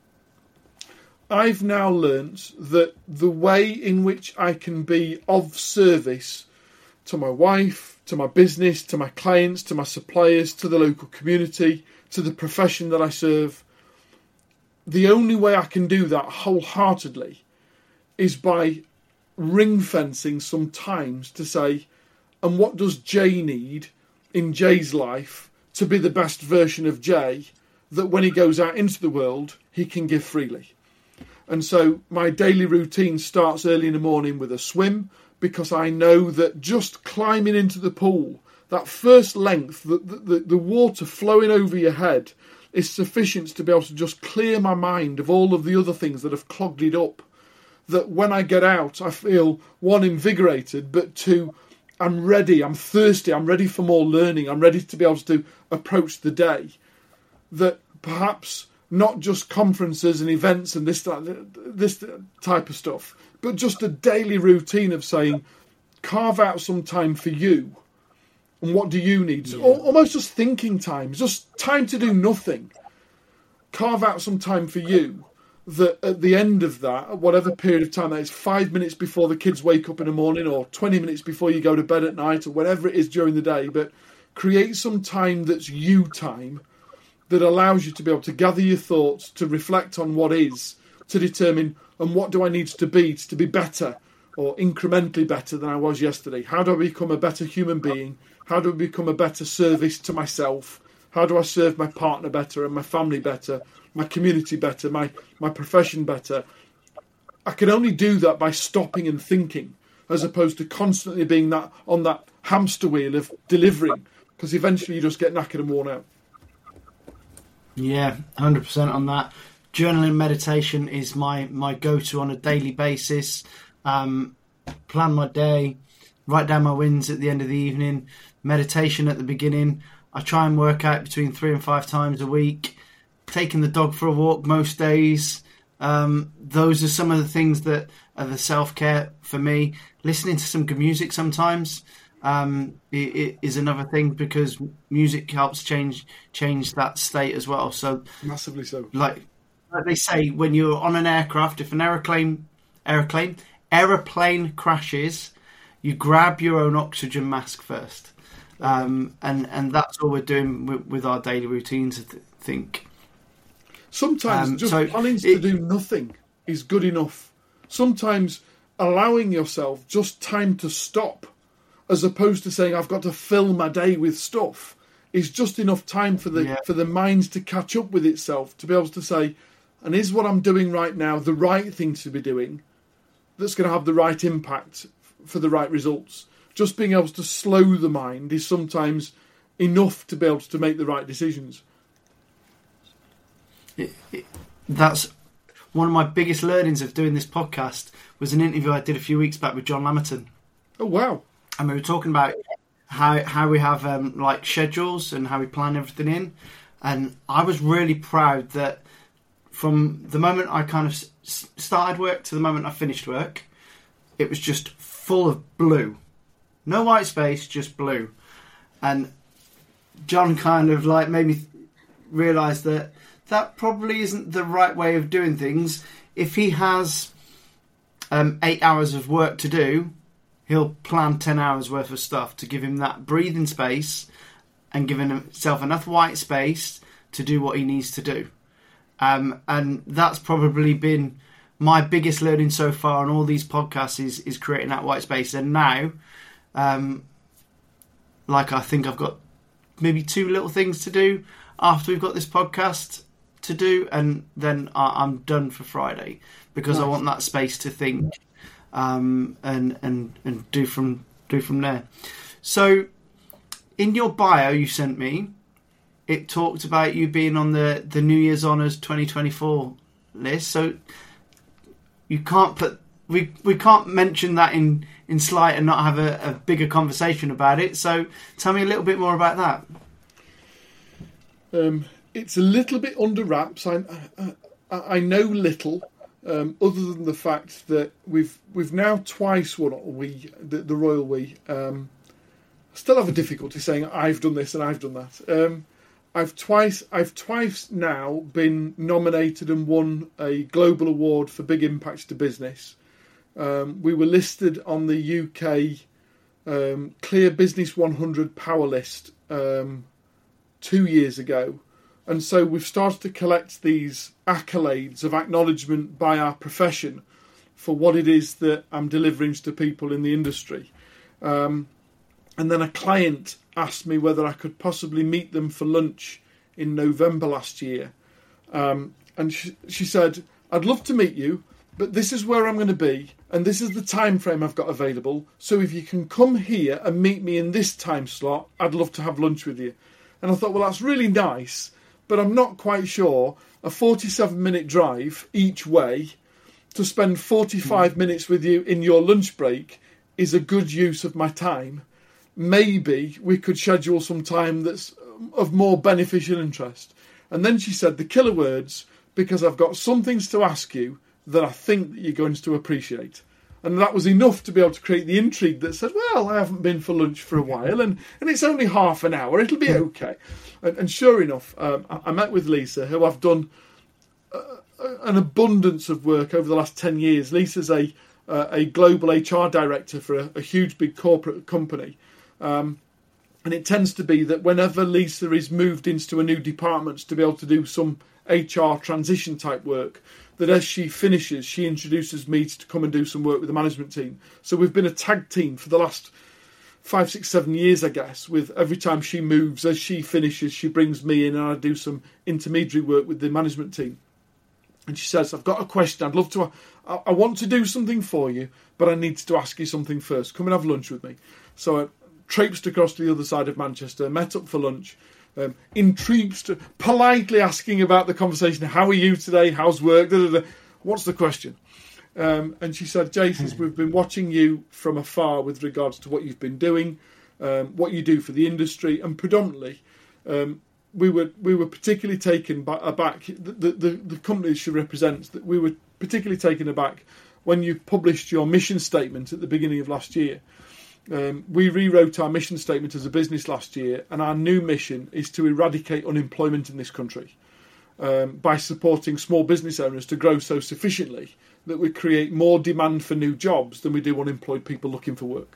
I've now learnt that the way in which I can be of service to my wife, to my business, to my clients, to my suppliers, to the local community, to the profession that I serve, the only way I can do that wholeheartedly is by ring fencing some times to say, and what does Jay need in Jay's life to be the best version of Jay, that when he goes out into the world, he can give freely. And so my daily routine starts early in the morning with a swim, because I know that just climbing into the pool, that first length, the water flowing over your head, is sufficient to be able to just clear my mind of all of the other things that have clogged it up. That when I get out, I feel, one, invigorated, but two, I'm ready, I'm thirsty, I'm ready for more learning, I'm ready to be able to approach the day. That perhaps not just conferences and events and this type of stuff, but just a daily routine of saying, carve out some time for you. And what do you need? Yeah. Almost just thinking time, just time to do nothing. Carve out some time for you. That at the end of that, whatever period of time that is, 5 minutes before the kids wake up in the morning, or 20 minutes before you go to bed at night, or whatever it is during the day, but create some time that's you time, that allows you to be able to gather your thoughts, to reflect on what is, to determine, and what do I need to be better, or incrementally better than I was yesterday? How do I become a better human being? How do I become a better service to myself? How do I serve my partner better and my family better, my community better, my profession better? I can only do that by stopping and thinking, as opposed to constantly being that on that hamster wheel of delivering, because eventually you just get knackered and worn out. Yeah, 100% on that. Journaling meditation is my go-to on a daily basis. Plan my day, write down my wins at the end of the evening, meditation at the beginning. I try and work out between 3 and 5 times a week. Taking the dog for a walk most days. Those are some of the things that are the self-care for me. Listening to some good music sometimes it is another thing, because music helps change that state as well. So massively so. Like they say, when you're on an aircraft, if an aeroplane crashes, you grab your own oxygen mask first. And that's all we're doing with our daily routines, I think. Sometimes planning to do nothing is good enough. Sometimes allowing yourself just time to stop, as opposed to saying I've got to fill my day with stuff, is just enough time for the mind to catch up with itself, to be able to say, and is what I'm doing right now the right thing to be doing, that's going to have the right impact for the right results. Just being able to slow the mind is sometimes enough to be able to make the right decisions. That's one of my biggest learnings of doing this podcast, was an interview I did a few weeks back with John Lamerton. Oh, wow. And we were talking about how we have like schedules and how we plan everything in. And I was really proud that from the moment I kind of started work to the moment I finished work, it was just full of blue. No white space, just blue. And John kind of like made me realise that probably isn't the right way of doing things. If he has 8 hours of work to do, he'll plan 10 hours worth of stuff to give him that breathing space and giving himself enough white space to do what he needs to do. And that's probably been my biggest learning so far on all these podcasts is creating that white space. And now, like I think I've got maybe 2 little things to do after we've got this podcast to do, and then I'm done for Friday, because nice. I want that space to think and do from there. So in your bio you sent me, it talked about you being on the New Year's Honours 2024 list. So you can't put we can't mention that in slight and not have a bigger conversation about it. So tell me a little bit more about that. It's a little bit under wraps. I know little, other than the fact that we've now twice won the Royal We. still have a difficulty saying I've done this and I've done that. I've twice now been nominated and won a global award for big impacts to business. We were listed on the UK Clear Business 100 Power List 2 years ago. And so we've started to collect these accolades of acknowledgement by our profession for what it is that I'm delivering to people in the industry. And then a client asked me whether I could possibly meet them for lunch in November last year. And she said, I'd love to meet you, but this is where I'm going to be, and this is the time frame I've got available. So if you can come here and meet me in this time slot, I'd love to have lunch with you. And I thought, well, that's really nice, but I'm not quite sure a 47-minute drive each way to spend 45 minutes with you in your lunch break is a good use of my time. Maybe we could schedule some time that's of more beneficial interest. And then she said the killer words, because I've got some things to ask you that I think that you're going to appreciate. And that was enough to be able to create the intrigue that said, well, I haven't been for lunch for a while, and it's only half an hour, it'll be okay. And sure enough, I met with Lisa, who I've done an abundance of work over the last 10 years. Lisa's a global HR director for a huge big corporate company. And it tends to be that whenever Lisa is moved into a new department to be able to do some HR transition type work, that as she finishes, she introduces me to come and do some work with the management team. So we've been a tag team for the last 5, 6, 7 years, I guess, with every time she moves, as she finishes, she brings me in and I do some intermediary work with the management team. And she says, I've got a question. I'd love to, I want to do something for you, but I need to ask you something first. Come and have lunch with me. So I traipsed across to the other side of Manchester, met up for lunch, intrigued, politely asking about the conversation. How are you today? How's work? Da, da, da. What's the question? And she said, Jason, we've been watching you from afar with regards to what you've been doing, what you do for the industry, and predominantly, we were particularly taken aback. The company she represents, that we were particularly taken aback when you published your mission statement at the beginning of last year. We rewrote our mission statement as a business last year, and our new mission is to eradicate unemployment in this country by supporting small business owners to grow so sufficiently that we create more demand for new jobs than we do unemployed people looking for work.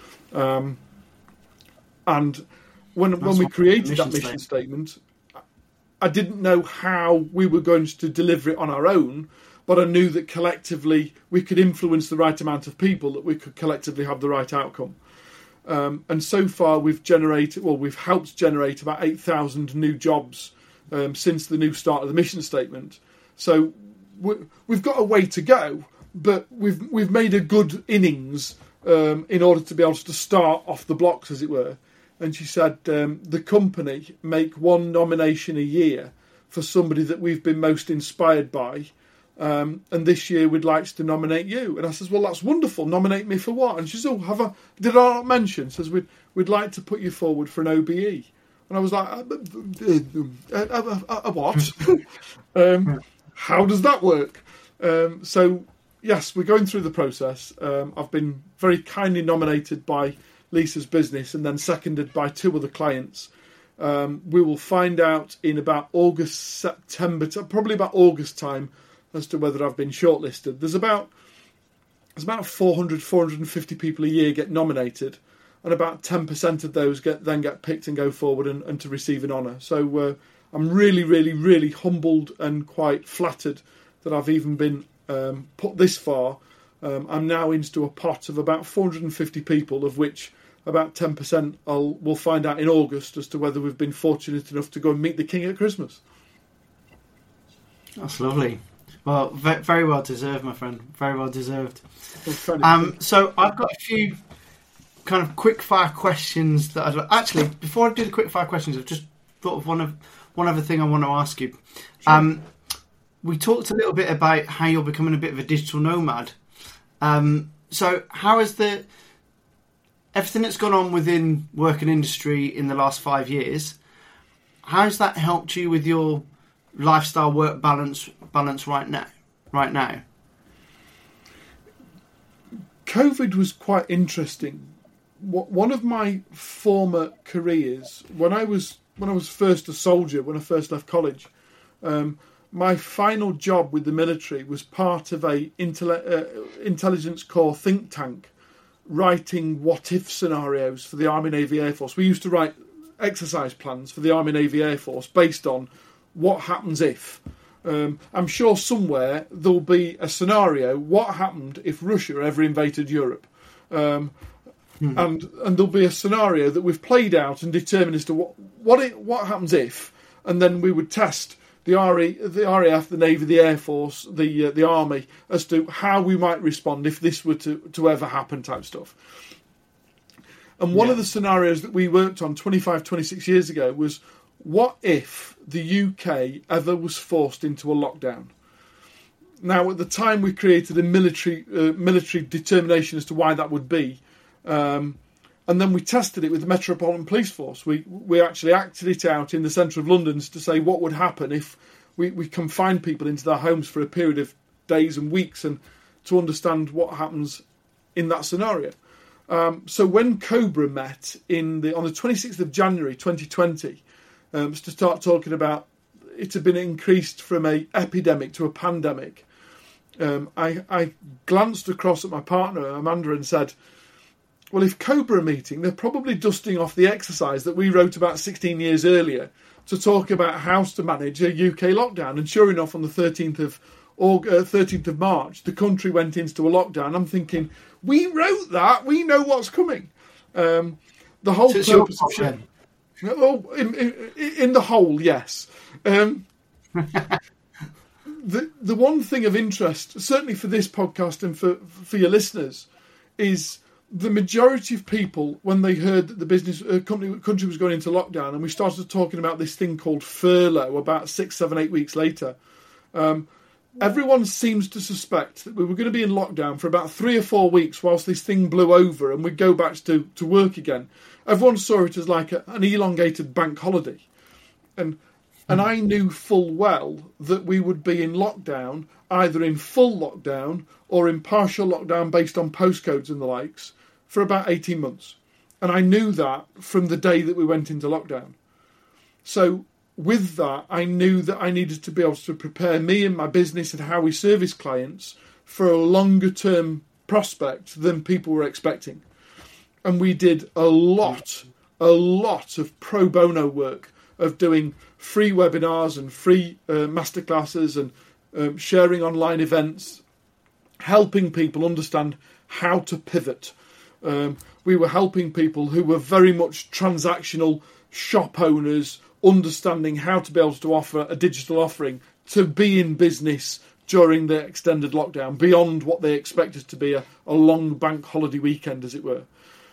And when we created that mission statement, I didn't know how we were going to deliver it on our own, but I knew that collectively we could influence the right amount of people, that we could collectively have the right outcome. And so far we've helped generate about 8,000 new jobs since the new start of the mission statement. So we've got a way to go, but we've made a good innings in order to be able to start off the blocks, as it were. And she said the company make one nomination a year for somebody that we've been most inspired by. And this year we'd like to nominate you. And I says, well, that's wonderful. Nominate me for what? And she says, oh, did I not mention? Says, we'd like to put you forward for an OBE. And I was like, what? How does that work? So, yes, we're going through the process. I've been very kindly nominated by Lisa's business and then seconded by 2 other clients. We will find out in about August, September, probably about August time, as to whether I've been shortlisted. There's about 400, 450 people a year get nominated, and about 10% of those get picked and go forward and to receive an honour. So I'm really, really, really humbled and quite flattered that I've even been put this far. I'm now into a pot of about 450 people, of which about 10% we'll find out in August as to whether we've been fortunate enough to go and meet the King at Christmas. That's lovely. Well, very well deserved, my friend. Very well deserved. So I've got a few kind of quick fire questions that actually, before I do the quick fire questions, I've just thought of one other thing I want to ask you. Sure. We talked a little bit about how you're becoming a bit of a digital nomad. So how has everything that's gone on within work and industry in the last 5 years, how has that helped you with your lifestyle work balance right now? COVID was quite interesting one of my former careers, when I was first a soldier, when I first left college, my final job with the military was part of a intelligence corps think tank, writing what-if scenarios for the Army, Navy, Air Force. We used to write exercise plans for the Army, Navy, Air Force based on what happens if. I'm sure somewhere there'll be a scenario, what happened if Russia ever invaded Europe? And there'll be a scenario that we've played out and determined as to what happens if, and then we would test the RAF, the Navy, the Air Force, the Army, as to how we might respond if this were to ever happen, type stuff. And one of the scenarios that we worked on 25, 26 years ago was, what if the UK ever was forced into a lockdown? Now, at the time, we created a military determination as to why that would be. And then we tested it with the Metropolitan Police Force. We actually acted it out in the centre of London to say what would happen if we confined people into their homes for a period of days and weeks, and to understand what happens in that scenario. So when COBRA met on the 26th of January 2020, to start talking about it had been increased from an epidemic to a pandemic, I glanced across at my partner, Amanda, and said, well, if COBRA are meeting, they're probably dusting off the exercise that we wrote about 16 years earlier to talk about how to manage a UK lockdown. And sure enough, on the 13th of March, the country went into a lockdown. I'm thinking, we wrote that. We know what's coming. The whole purpose of in the whole, yes. The one thing of interest, certainly for this podcast and for your listeners, is the majority of people, when they heard that the country was going into lockdown, and we started talking about this thing called furlough about 6, 7, 8 weeks later, everyone seems to suspect that we were going to be in lockdown for about 3 or 4 weeks whilst this thing blew over and we'd go back to work again. Everyone saw it as like an elongated bank holiday. And I knew full well that we would be in lockdown, either in full lockdown or in partial lockdown based on postcodes and the likes, for about 18 months. And I knew that from the day that we went into lockdown. So with that, I knew that I needed to be able to prepare me and my business and how we service clients for a longer term prospect than people were expecting. And we did a lot of pro bono work of doing free webinars and free masterclasses and sharing online events, helping people understand how to pivot. We were helping people who were very much transactional shop owners, understanding how to be able to offer a digital offering to be in business during the extended lockdown, beyond what they expected to be a long bank holiday weekend, as it were.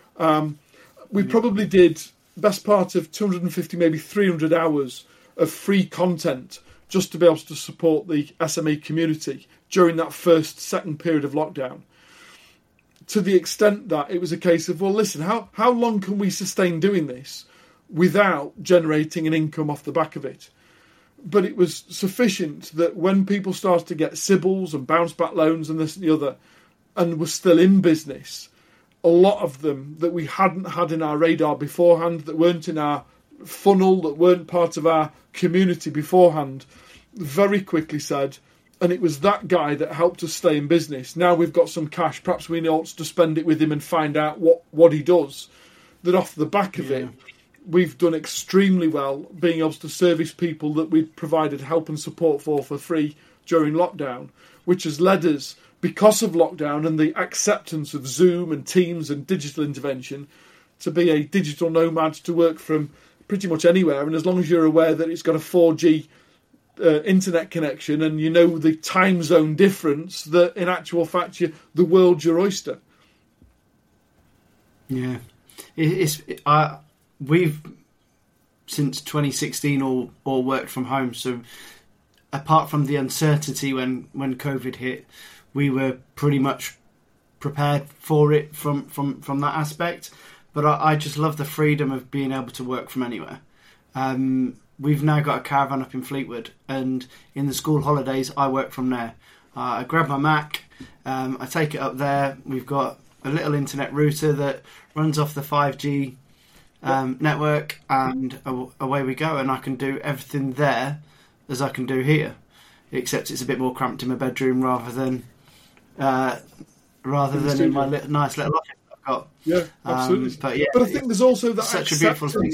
We probably did best part of 250, maybe 300 hours of free content just to be able to support the SME community during that second period of lockdown. To the extent that it was a case of, well, listen, how long can we sustain doing this without generating an income off the back of it? But it was sufficient that when people started to get SIBLs and bounce back loans and this and the other, and were still in business, a lot of them that we hadn't had in our radar beforehand, that weren't in our funnel, that weren't part of our community beforehand, very quickly said, and it was that guy that helped us stay in business. Now we've got some cash, perhaps we ought to spend it with him and find out what he does. That off the back of it, we've done extremely well being able to service people that we've provided help and support for free during lockdown, which has led us, because of lockdown and the acceptance of Zoom and Teams and digital intervention, to be a digital nomad, to work from pretty much anywhere. And as long as you're aware that it's got a 4G internet connection and you know the time zone difference, that in actual fact the world's your oyster. Yeah, we've since 2016 all worked from home. So apart from the uncertainty when COVID hit, we were pretty much prepared for it from that aspect. But I just love the freedom of being able to work from anywhere. We've now got a caravan up in Fleetwood, and in the school holidays, I work from there. I grab my Mac, I take it up there. We've got a little internet router that runs off the 5G network, and away we go. And I can do everything there as I can do here, except it's a bit more cramped in my bedroom rather than in my nice little office I've got. Yeah, absolutely. But I think there's also that such a beautiful thing.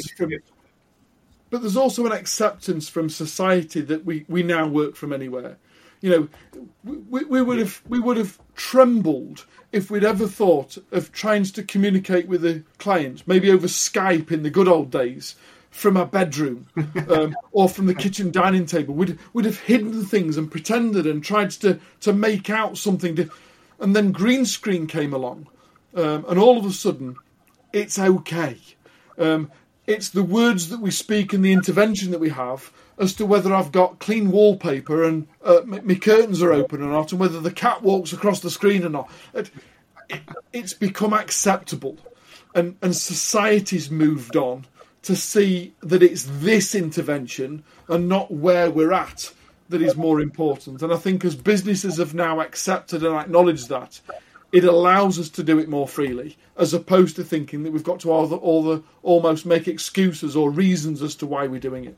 But there's also an acceptance from society that we now work from anywhere. You know, we would have trembled if we'd ever thought of trying to communicate with a client, maybe over Skype in the good old days, from our bedroom or from the kitchen dining table. We'd have hidden things and pretended and tried to make out something. And then green screen came along, and all of a sudden, it's okay. It's the words that we speak and the intervention that we have as to whether I've got clean wallpaper and my curtains are open or not, and whether the cat walks across the screen or not. It's become acceptable, and society's moved on to see that it's this intervention and not where we're at that is more important. And I think as businesses have now accepted and acknowledged that, it allows us to do it more freely, as opposed to thinking that we've got to almost make excuses or reasons as to why we're doing it.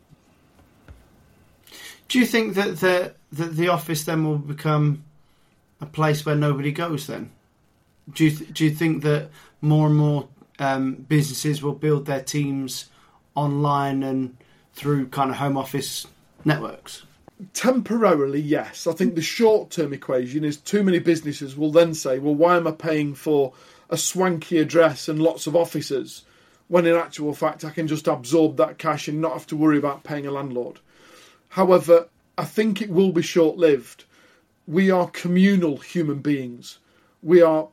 Do you think that the office then will become a place where nobody goes then? Do you think that more and more businesses will build their teams online and through kind of home office networks? Temporarily, yes. I think the short-term equation is too many businesses will then say, well, why am I paying for a swanky address and lots of offices when in actual fact I can just absorb that cash and not have to worry about paying a landlord? However, I think it will be short-lived. We are communal human beings. We've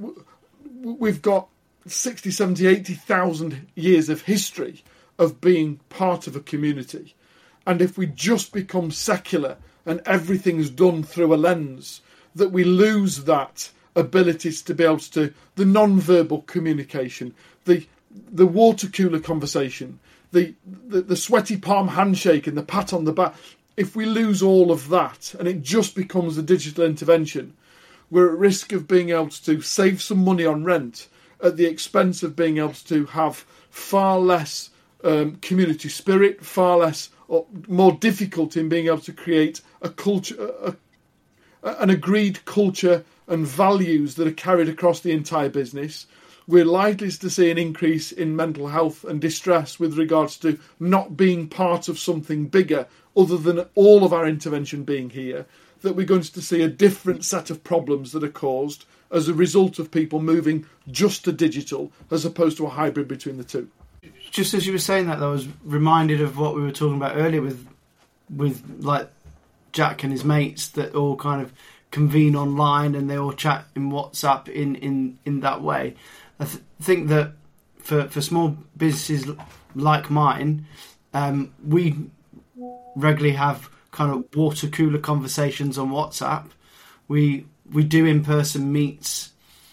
got 60, 70, 80,000 years of history of being part of a community. And if we just become secular and everything's done through a lens, that we lose that abilities to be able to, the non-verbal communication, the water cooler conversation, the sweaty palm handshake and the pat on the back. If we lose all of that and it just becomes a digital intervention, we're at risk of being able to save some money on rent at the expense of being able to have far less community spirit, far less or more difficult in being able to create a culture, an agreed culture and values that are carried across the entire business. We're likely to see an increase in mental health and distress with regards to not being part of something bigger other than all of our intervention being here, that we're going to see a different set of problems that are caused as a result of people moving just to digital as opposed to a hybrid between the two. Just as you were saying that, though, I was reminded of what we were talking about earlier with like Jack and his mates that all kind of convene online and they all chat in WhatsApp in that way. I think that for small businesses like mine, we regularly have kind of water cooler conversations on WhatsApp. We do in-person meets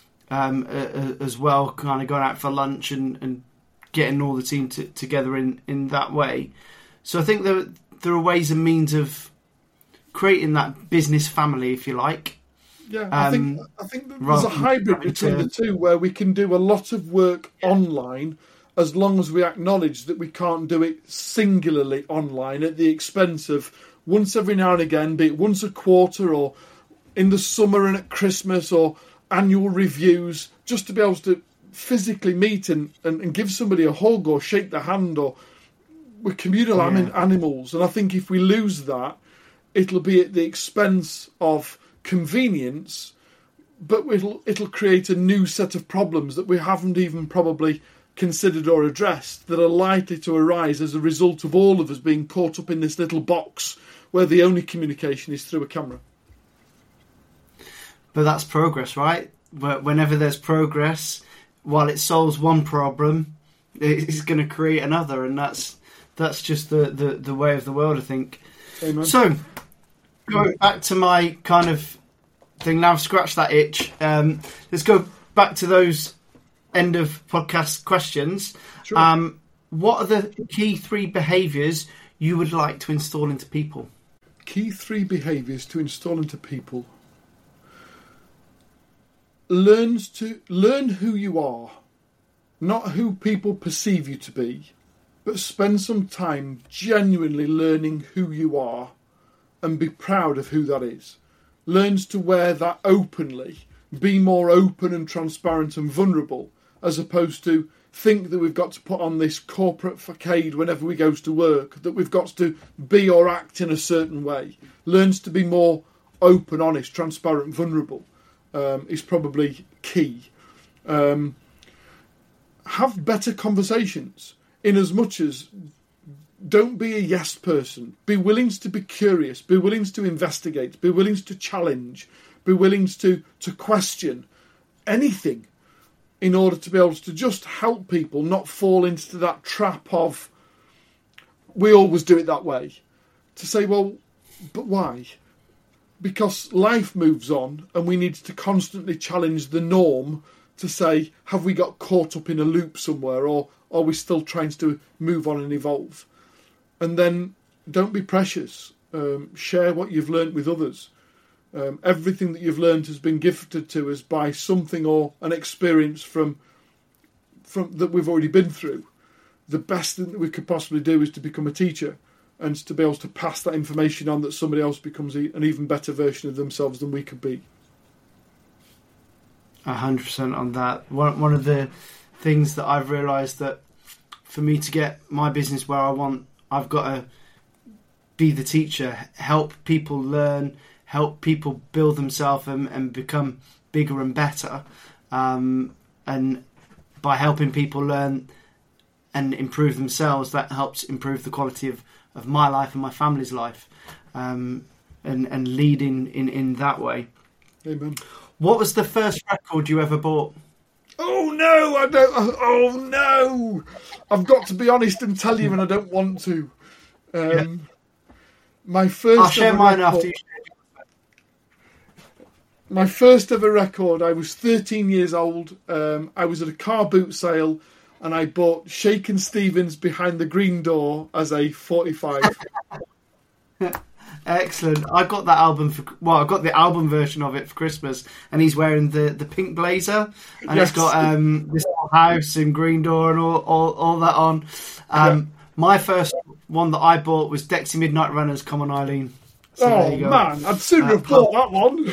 as well, kind of going out for lunch and getting all the team together in that way. So I think there are ways and means of creating that business family, if you like. Yeah, I think there's a hybrid between the two where we can do a lot of work online as long as we acknowledge that we can't do it singularly online at the expense of once every now and again, be it once a quarter or in the summer and at Christmas or annual reviews, just to be able to physically meet and give somebody a hug or shake their hand. Or we're communal animals, and I think if we lose that, it'll be at the expense of convenience, but it'll create a new set of problems that we haven't even probably considered or addressed that are likely to arise as a result of all of us being caught up in this little box where the only communication is through a camera. But that's progress, right? Whenever there's progress, while it solves one problem, it's going to create another, and that's just the way of the world, I think. Amen. So, going back to my kind of thing now, I've scratched that itch. Let's go back to those end of podcast questions. Sure. What are the key 3 behaviours you would like to install into people? Key 3 behaviours to install into people. learn who you are, not who people perceive you to be, but spend some time genuinely learning who you are and be proud of who that is. Learns to wear that openly, be more open and transparent and vulnerable, as opposed to think that we've got to put on this corporate facade whenever we goes to work, that we've got to be or act in a certain way. Learns to be more open, honest, transparent, vulnerable is probably key. Have better conversations, in as much as don't be a yes person. Be willing to be curious, be willing to investigate, be willing to challenge, be willing to question anything, in order to be able to just help people not fall into that trap of, we always do it that way. To say, well, but why? Because life moves on and we need to constantly challenge the norm to say, have we got caught up in a loop somewhere, or are we still trying to move on and evolve? And then don't be precious. Share what you've learnt with others. Everything that you've learned has been gifted to us by something or an experience from that we've already been through. The best thing that we could possibly do is to become a teacher and to be able to pass that information on, that somebody else becomes an even better version of themselves than we could be. 100% on that. One of the things that I've realised, that for me to get my business where I want, I've got to be the teacher, help people learn, help people build themselves and become bigger and better. And by helping people learn and improve themselves, that helps improve the quality of my life and my family's life, and leading in that way. Amen. What was the first record you ever bought? Oh no, I don't. Oh no, I've got to be honest and tell you, and I don't want to. My first. I'll share mine after you. My first ever record, I was 13 years old. I was at a car boot sale and I bought Shakin' Stevens Behind the Green Door as a 45. Excellent. I got that album I got the album version of it for Christmas, and he's wearing the pink blazer, and yes. It's got this house and Green Door and all that on. My first one that I bought was Dexy Midnight Runners, Come On Eileen. So oh man, I'd sooner have bought that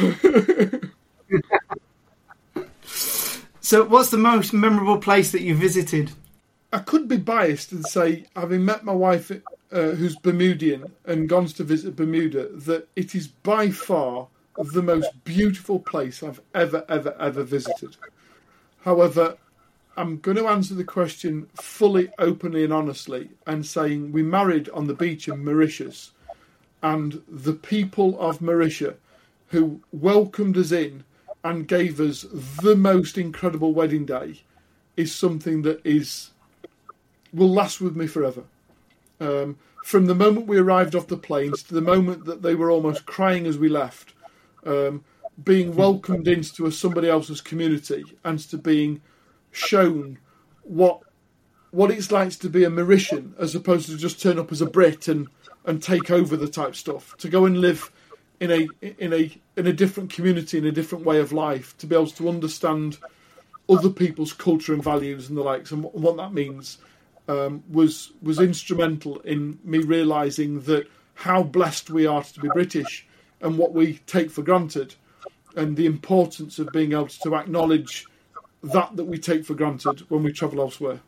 one. So what's the most memorable place that you visited? I could be biased and say, having met my wife who's Bermudian and gone to visit Bermuda, that it is by far the most beautiful place I've ever visited. However, I'm going to answer the question fully, openly and honestly, and saying we married on the beach in Mauritius, and the people of Mauritius who welcomed us in and gave us the most incredible wedding day is something that will last with me forever. From the moment we arrived off the planes to the moment that they were almost crying as we left, being welcomed into somebody else's community and to being shown what it's like to be a Mauritian, as opposed to just turn up as a Brit and take over the type stuff, to go and live in a different community, in a different way of life, to be able to understand other people's culture and values and the likes, and what that means, was instrumental in me realising that how blessed we are to be British and what we take for granted, and the importance of being able to acknowledge that we take for granted when we travel elsewhere.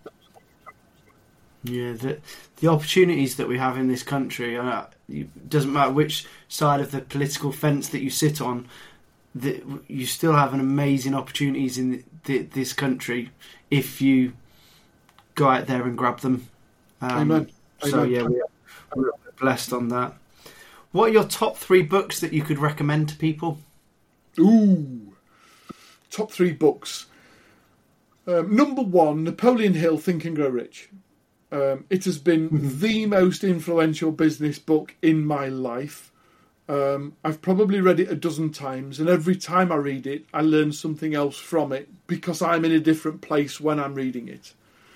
Yeah, the opportunities that we have in this country, it doesn't matter which side of the political fence that you sit on, you still have an amazing opportunities in this country if you go out there and grab them. Amen. So yeah, we're blessed on that. What are your top 3 books that you could recommend to people? Ooh, top 3 books. Number 1, Napoleon Hill, Think and Grow Rich. It has been the most influential business book in my life. I've probably read it a dozen times, and every time I read it, I learn something else from it because I'm in a different place when I'm reading it.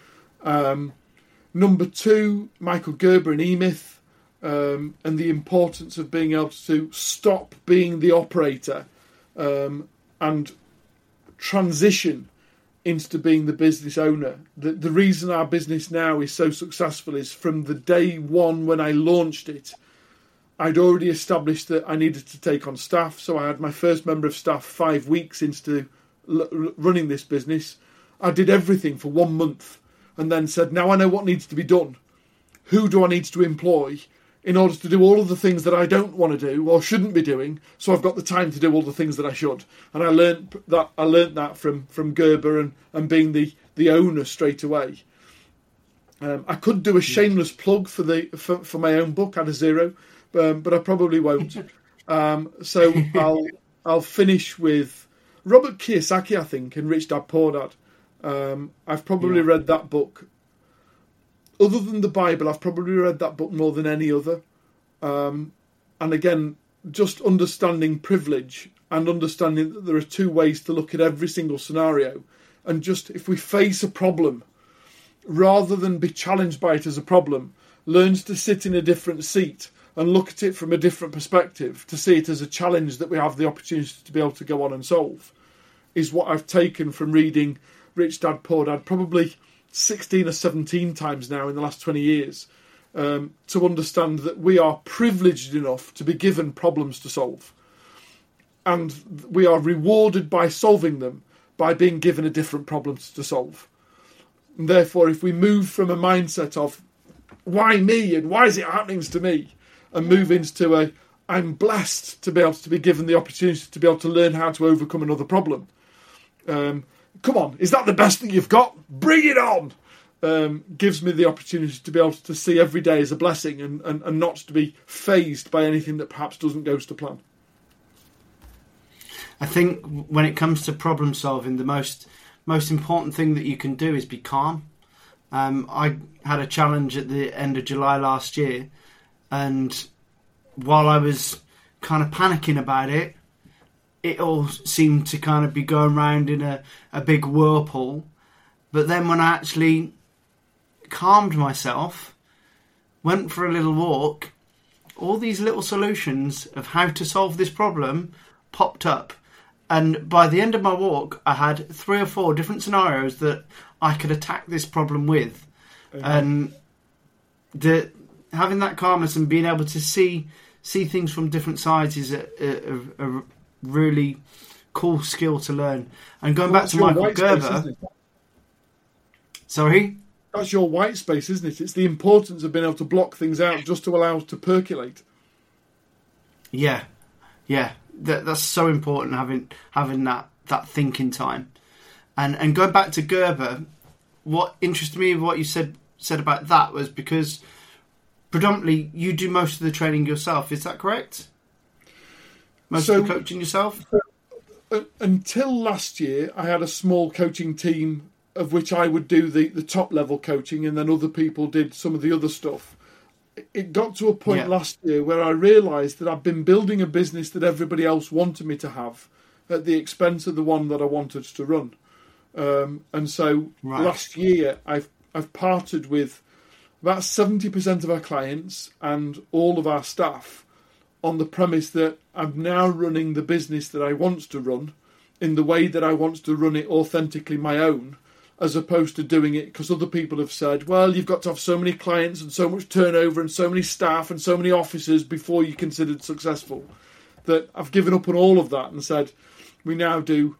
Number 2, Michael Gerber and E-Myth, and the importance of being able to stop being the operator and transition into being the business owner. The reason our business now is so successful is from the day one when I launched it, I'd already established that I needed to take on staff. So I had my first member of staff 5 weeks into running this business. I did everything for 1 month and then said, now I know what needs to be done. Who do I need to employ in order to do all of the things that I don't want to do or shouldn't be doing, so I've got the time to do all the things that I should? And I learnt that from Gerber and being the owner straight away. I could do a shameless plug for my own book, Add a Zero, but I probably won't. So I'll finish with Robert Kiyosaki, I think, in Rich Dad Poor Dad. I've probably read that book. Other than the Bible, I've probably read that book more than any other. And again, just understanding privilege and understanding that there are two ways to look at every single scenario. And just if we face a problem, rather than be challenged by it as a problem, learns to sit in a different seat and look at it from a different perspective, to see it as a challenge that we have the opportunity to be able to go on and solve, is what I've taken from reading Rich Dad Poor Dad probably 16 or 17 times now in the last 20 years, to understand that we are privileged enough to be given problems to solve. And we are rewarded by solving them by being given a different problem to solve. And therefore, if we move from a mindset of, why me and why is it happening to me, and move into I'm blessed to be able to be given the opportunity to be able to learn how to overcome another problem. Come on, is that the best that you've got? Bring it on! Gives me the opportunity to be able to see every day as a blessing and not to be fazed by anything that perhaps doesn't go to plan. I think when it comes to problem solving, the most important thing that you can do is be calm. I had a challenge at the end of July last year, and while I was kind of panicking about it, it all seemed to kind of be going round in a big whirlpool. But then when I actually calmed myself, went for a little walk, all these little solutions of how to solve this problem popped up. And by the end of my walk, I had 3 or 4 different scenarios that I could attack this problem with. And having that calmness and being able to see things from different sides is a really cool skill to learn. And going back to Michael Gerber... Sorry? That's your white space, isn't it? It's the importance of being able to block things out just to allow it to percolate. Yeah. That's so important, having that thinking time. And going back to Gerber, what interested me, what you said about that was because predominantly you do most of the training yourself. Is that correct? Most of the coaching yourself? Until last year, I had a small coaching team of which I would do the top level coaching, and then other people did some of the other stuff. It got to a point last year where I realised that I've been building a business that everybody else wanted me to have at the expense of the one that I wanted to run. And so last year I've parted with about 70% of our clients and all of our staff on the premise that I'm now running the business that I want to run in the way that I want to run it authentically my own, as opposed to doing it because other people have said, well, you've got to have so many clients and so much turnover and so many staff and so many officers before you're considered successful, that I've given up on all of that and said, I now do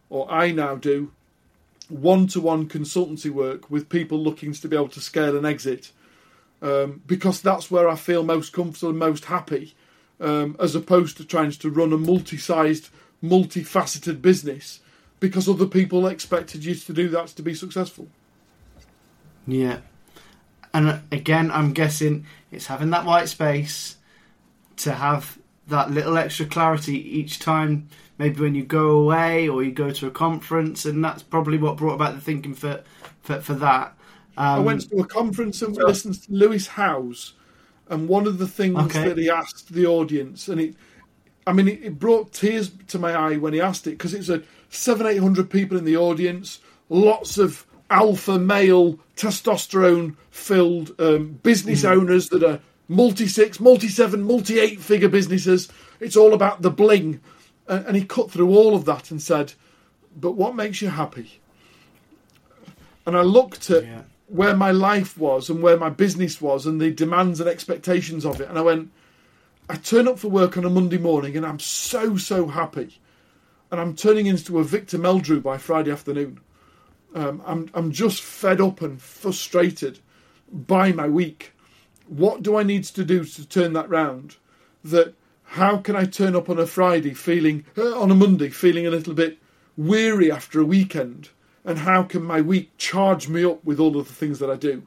one-to-one consultancy work with people looking to be able to scale and exit, because that's where I feel most comfortable and most happy, as opposed to trying to run a multi-sized, multifaceted business because other people expected you to do that to be successful. Yeah. And again, I'm guessing it's having that white space to have that little extra clarity each time, maybe when you go away or you go to a conference, and that's probably what brought about the thinking for that. I went to a conference and we listened to Lewis Howes, and one of the things that he asked the audience, and it brought tears to my eye when he asked it, because it's a 700-800 people in the audience, lots of alpha male, testosterone-filled business owners that are multi-6, multi-7, multi-8-figure businesses. It's all about the bling. And he cut through all of that and said, but what makes you happy? And I looked at where my life was and where my business was and the demands and expectations of it. And I went, I turn up for work on a Monday morning and I'm so, so happy. And I'm turning into a Victor Meldrew by Friday afternoon. I'm just fed up and frustrated by my week. What do I need to do to turn that round? How can I turn up on a on a Monday feeling a little bit weary after a weekend? And how can my week charge me up with all of the things that I do?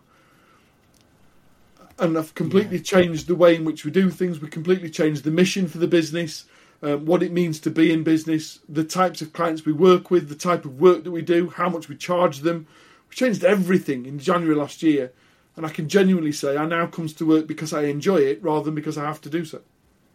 And I've completely changed the way in which we do things. We completely changed the mission for the business, what it means to be in business, the types of clients we work with, the type of work that we do, how much we charge them. We changed everything in January last year. And I can genuinely say I now come to work because I enjoy it rather than because I have to do so.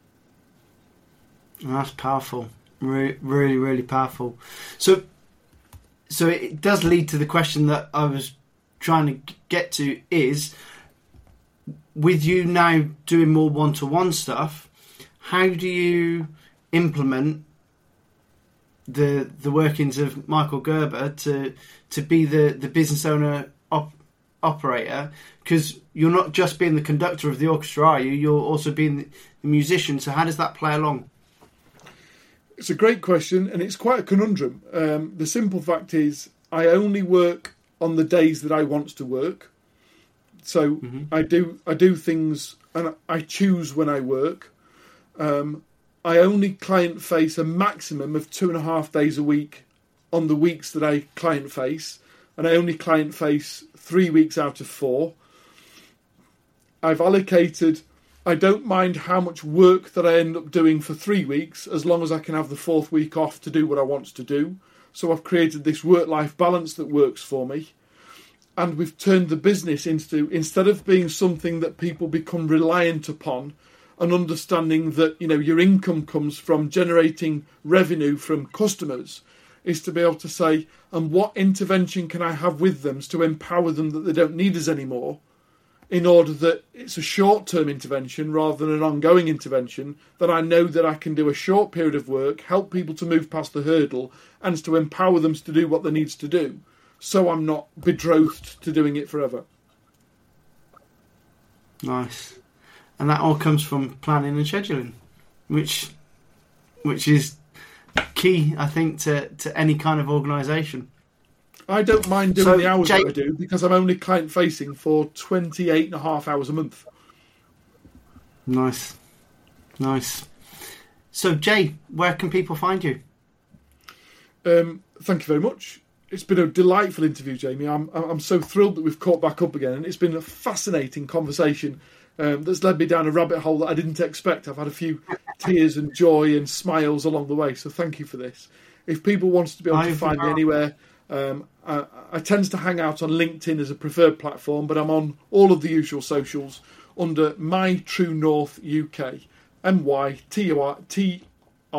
That's powerful. Really, really, really powerful. So it does lead to the question that I was trying to get to is, with you now doing more one-to-one stuff, how do you implement the workings of Michael Gerber to be the business owner operator? Because you're not just being the conductor of the orchestra, are you? You're also being the musician. So how does that play along? It's a great question, and it's quite a conundrum. The simple fact is I only work on the days that I want to work. So I do things, and I choose when I work. I only client face a maximum of 2.5 days a week on the weeks that I client face, and I only client face 3 weeks out of 4. I've allocated, I don't mind how much work that I end up doing for 3 weeks, as long as I can have the 4th week off to do what I want to do. So I've created this work-life balance that works for me. And we've turned the business into, instead of being something that people become reliant upon, and understanding that, your income comes from generating revenue from customers, is to be able to say, and what intervention can I have with them to empower them that they don't need us anymore, in order that it's a short-term intervention rather than an ongoing intervention, that I know that I can do a short period of work, help people to move past the hurdle, and to empower them to do what they need to do. So I'm not betrothed to doing it forever. Nice. And that all comes from planning and scheduling, which is key, I think, to any kind of organisation. I don't mind doing the hours that I do because I'm only client-facing for 28.5 hours a month. Nice. So, Jay, where can people find you? Thank you very much. It's been a delightful interview, Jamie. I'm so thrilled that we've caught back up again, and it's been a fascinating conversation that's led me down a rabbit hole that I didn't expect. I've had a few tears and joy and smiles along the way, so thank you for this. If people want to be able to find me anywhere, I tend to hang out on LinkedIn as a preferred platform, but I'm on all of the usual socials under My True North UK, MyTrueNorth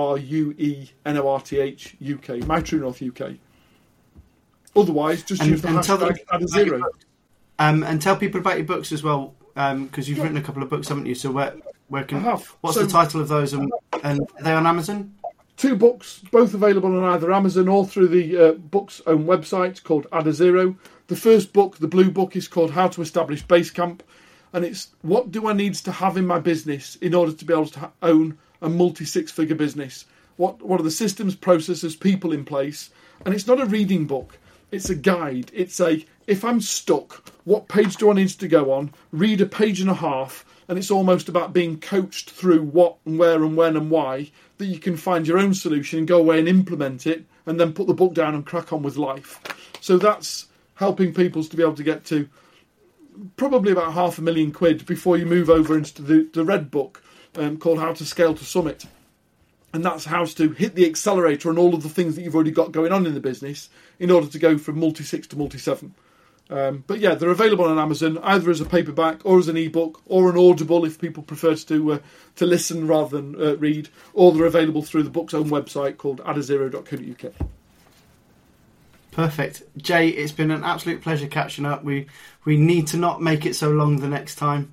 UK, My True North UK. Otherwise, just use the hashtag @0. And tell people about your books as well, because you've written a couple of books, haven't you? So where can? What's the title of those, and are they on Amazon? 2 books, both available on either Amazon or through the book's own website called @0. The first book, the blue book, is called How to Establish Basecamp, and it's what do I need to have in my business in order to be able to own a multi-6-figure business? What are the systems, processes, people in place? And it's not a reading book. It's a guide. It's if I'm stuck, what page do I need to go on? Read a page and a half, and it's almost about being coached through what and where and when and why, that you can find your own solution and go away and implement it, and then put the book down and crack on with life. So that's helping people to be able to get to probably about £500,000 before you move over into the red book called How to Scale to Summit. And that's how to hit the accelerator on all of the things that you've already got going on in the business in order to go from multi-6 to multi-7. But yeah, they're available on Amazon, either as a paperback or as an ebook or an Audible if people prefer to listen rather than read, or they're available through the book's own website called @0.co.uk. Perfect. Jay, it's been an absolute pleasure catching up. We need to not make it so long the next time,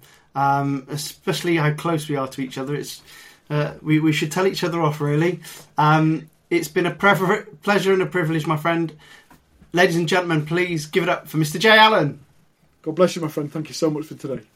especially how close we are to each other. It's we should tell each other off, really. It's been a pleasure and a privilege, my friend. Ladies and gentlemen, please give it up for Mr. J. Allen. God bless you, my friend. Thank you so much for today.